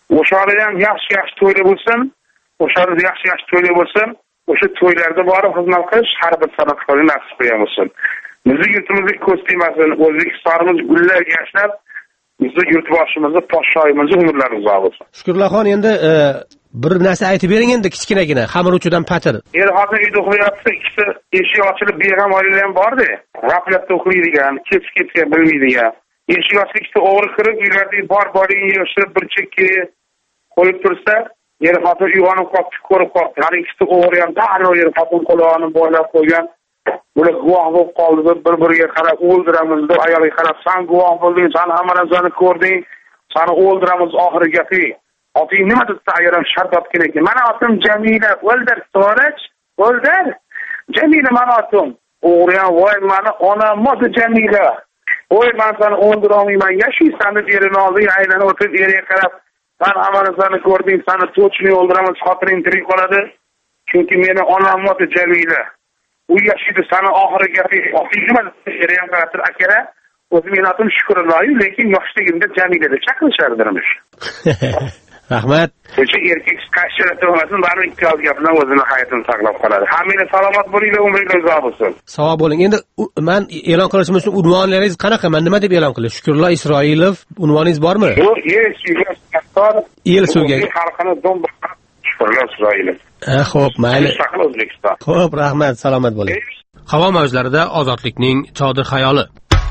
o'shada ham yaxshi yaxshi to'ylar bo'lsin, o'shada yaxshi yaxshi to'ylar bo'lsin, o'sha to'ylarda borib xizmat qilish har bir san'atkorga nasib qilgan bo'lsin. Bizning yurtimizga ko'z tegmasin, O'zbekistonimiz gullar yashnab, bizning yurtboshimizga podshoyimizga umrlar uzoq bo'lsin. Shukurlaxon, endi bir narsa aytib bering endi, kichkinagina xamir uchidan patir. Er hozir uyda uxlayapti, ikkita eshik ochilib beg'am oilalar ham bordi. G'aflatda uxlaydigan, kech ketgan bilmaydigan. Eshik ochilib ikkita o'g'ri kirib, uylardagi bor-borini yig'ishtirib bir chekkaga qo'yib tursa, er hozir uyg'onib qolibdi, ko'rib qolibdi. Har ikkita o'g'ri ham darrov er xotin qo'log'ini bo'ylab qo'ygan. Bular guvoh bo'lib qoldi, bir-biriga qarab o'ldiramiz deb ayolga qarab, "Sen guvoh bo'lding, sen hamma narsani ko'rding, seni o'ldiramiz" oxirgi gapi. Oting nima deb tayyoram shart otgan ekan. Mana otim Jamila, o'ldir, so'rach, o'ldir. Jamila mana otim. O'g'ri ham voy mani onam moti Jamila. Voy men seni o'ldira olmayman, yashaysan deb yerini oldi, aylanib o'tib eriga qarab, "Sen hamma narsani ko'rding, seni to'chni o'ldiraman, xotiring tirik qoladi. Chunki meni onam moti Jamila. U yashaydi, seni oxirgi gapi oting nima deb eriga ham qarab, akara, o'zim men atim Shukurulloh, lekin yoshligimda Jamila deb chaqirishardilarmish." Rahmat. O'sha erkak qashirati bo'lmasin, baribir ikki oz gap bilan o'zini hayotini saqlab qoladi. Hammanglar salomat bo'linglar, umringiz uzoq bo'lsin. Sog' bo'ling. Endi men e'lon qilishim uchun unvonlaringiz qanaqa? Men nima deb e'lon qilish? Shukurulloh Isroilov unvoningiz bormi? Yo'q, el suygan Saktor. El suygan. Xalqini dom Shukurulloh Isroilov. Ha, xo'p, mayli. O'zbekiston. Xo'p, rahmat, salomat bo'ling. Havo mavjlarida ozodlikning chodir xayoli.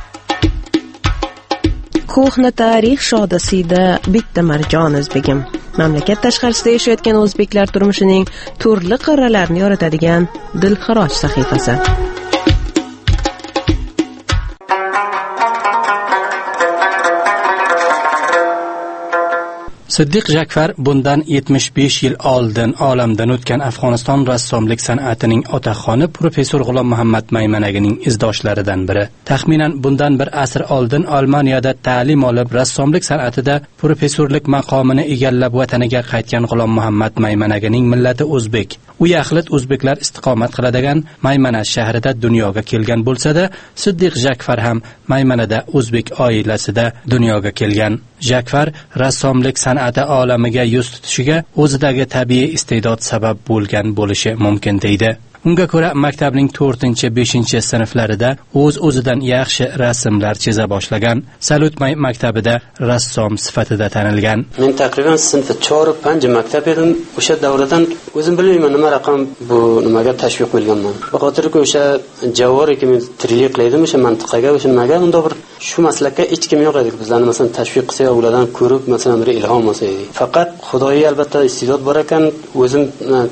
Ko'hna tarix shodasida bitta marjon o'zbegim. Mamlakat tashqarisida yashayotgan o'zbeklar turmushining turli qirralarini yoritadigan dilxiroj sahifasi. Siddiq Jakfar bundan yetmish besh yil oldin olamdan o'tgan Afg'oniston rassomlik san'atining otaxoni professor G'ulom Muhammad Maymanagining izdoshlaridan biri. Taxminan bundan bir asr oldin Almaniyada ta'lim olib, rassomlik san'atida professorlik maqomini egallab vataniga qaytgan G'ulom Muhammad Maymanagining millati o'zbek. U yaxlit o'zbeklar istiqomat qiladigan Maymana shahrida dunyoga kelgan bo'lsa-da, Siddiq Jakfar ham Maymanada o'zbek oilasida dunyoga kelgan. Jakfar rassomlik san'ati olamiga yuz tutishiga o'zidagi tabiiy iste'dod sabab bo'lgan bo'lishi mumkin deydi. Unga ko'ra maktabning to'rtinchi beshinchi sinflarida o'z o'zidan yaxshi rasmlar chiza boshlagan. Salutmay maktabida rassom sifatida tanilgan. Men taqriban sinf to'rt panj maktab edim. O'sha davradan o'zim bilmayman nima raqam bu nimaga tashviq bo'lganman. Xatirki o'sha Javor ikki ming tirlik qilaydim o'sha mantiqaga, o'sha nimaga unda bir shu maslakka hech kim yo'q edi. Bizlarni masalan tashviq qilsa, ulardan ko'rib masalan bir ilhom olsa edi. Faqat Xudoga albatta iste'dod bor ekan, o'zim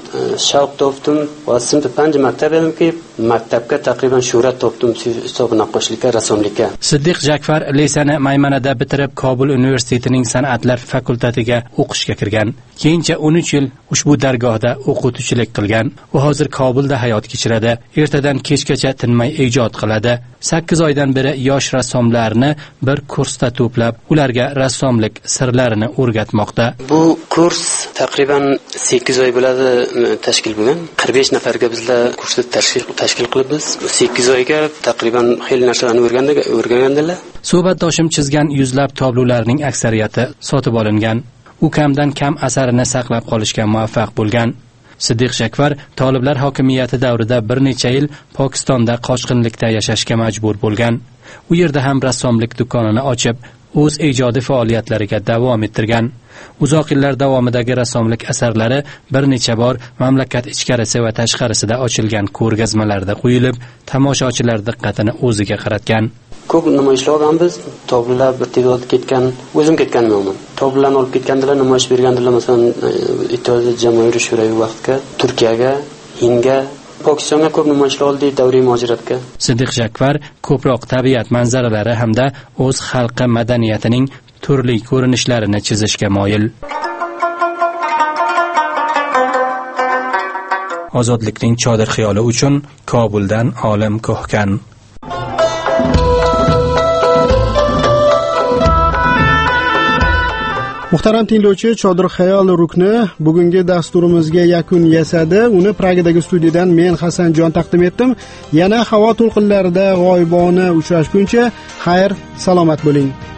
shavq topdim va sinf panj maktab edimki, maktabga taqriban shuhrat topdim hisob naqoshlikka, rassomlikka. Siddiq Jakfar lisani Maymanada bitirib, Kobul universitetining san'atlar fakultetiga o'qishga kirgan. Keyincha o'n uch yil ushbu dargohda o'qituvchilik qilgan. U hozir Kobulda hayot kechiradi. Ertadan kechgacha tinmay ijod qiladi. sakkiz oydan beri yosh rassomlarni bir kursda to'plab, ularga rassomlik sirlarini o'rgatmoqda. Bu kurs taqriban sakkiz oy bo'ladi tashkil bo'lgan. qirq besh nafarga bizlar kursni tashkil tashkil qilib biz sakkiz oyga taqriban xil narsalarni o'rgandik, o'rgangandilar. Suhbatdoshim chizgan yuzlab tablolarning aksariyati sotib olingan. U kamdan kam asarini saqlab qolishga muvaffaq bo'lgan. Siddiq Jakfar toliblar hokimiyati davrida bir necha yil Pokistonda qochqinlikda yashashga majbur bo'lgan. U yerda ham rassomlik do'konini ochib, o'z ijodiy faoliyatlariga davom ettirgan. Uzoq yillar davomidagi rassomlik asarlari bir necha bor mamlakat ichkarisi va tashqarisida ochilgan ko'rgazmalarda qo'yilib, tomoshachilar diqqatini o'ziga qaratgan. Ko'p namoyishlar olganmiz, tablolar bir tezda ketgan, o'zim ketganman. Tablolarni olib ketgandilar, namoyish bergandilar, masalan, Ittifoq Jamoat Shurayi vaqtga, Turkiyaga, Hindga, Pokistonga ko'p namoyishlar oldi, davriy muhojiratga. Siddiq Jakfar ko'proq tabiat manzaralari hamda o'z xalqi madaniyatining turli ko'rinishlarini chizishga moyil. Ozodlikning chodir xiyoli uchun Kobuldan Olim Ko'hkan. Muhtaram tinglovchi, Chodir xayol rukni bugungi dasturimizga yakun yasadi. Uni Pragadagi studiyadan men Hasanjon taqdim etdim. Yana havo to'lqinlarida g'oyibona uchrashguncha xayr, salomat bo'ling.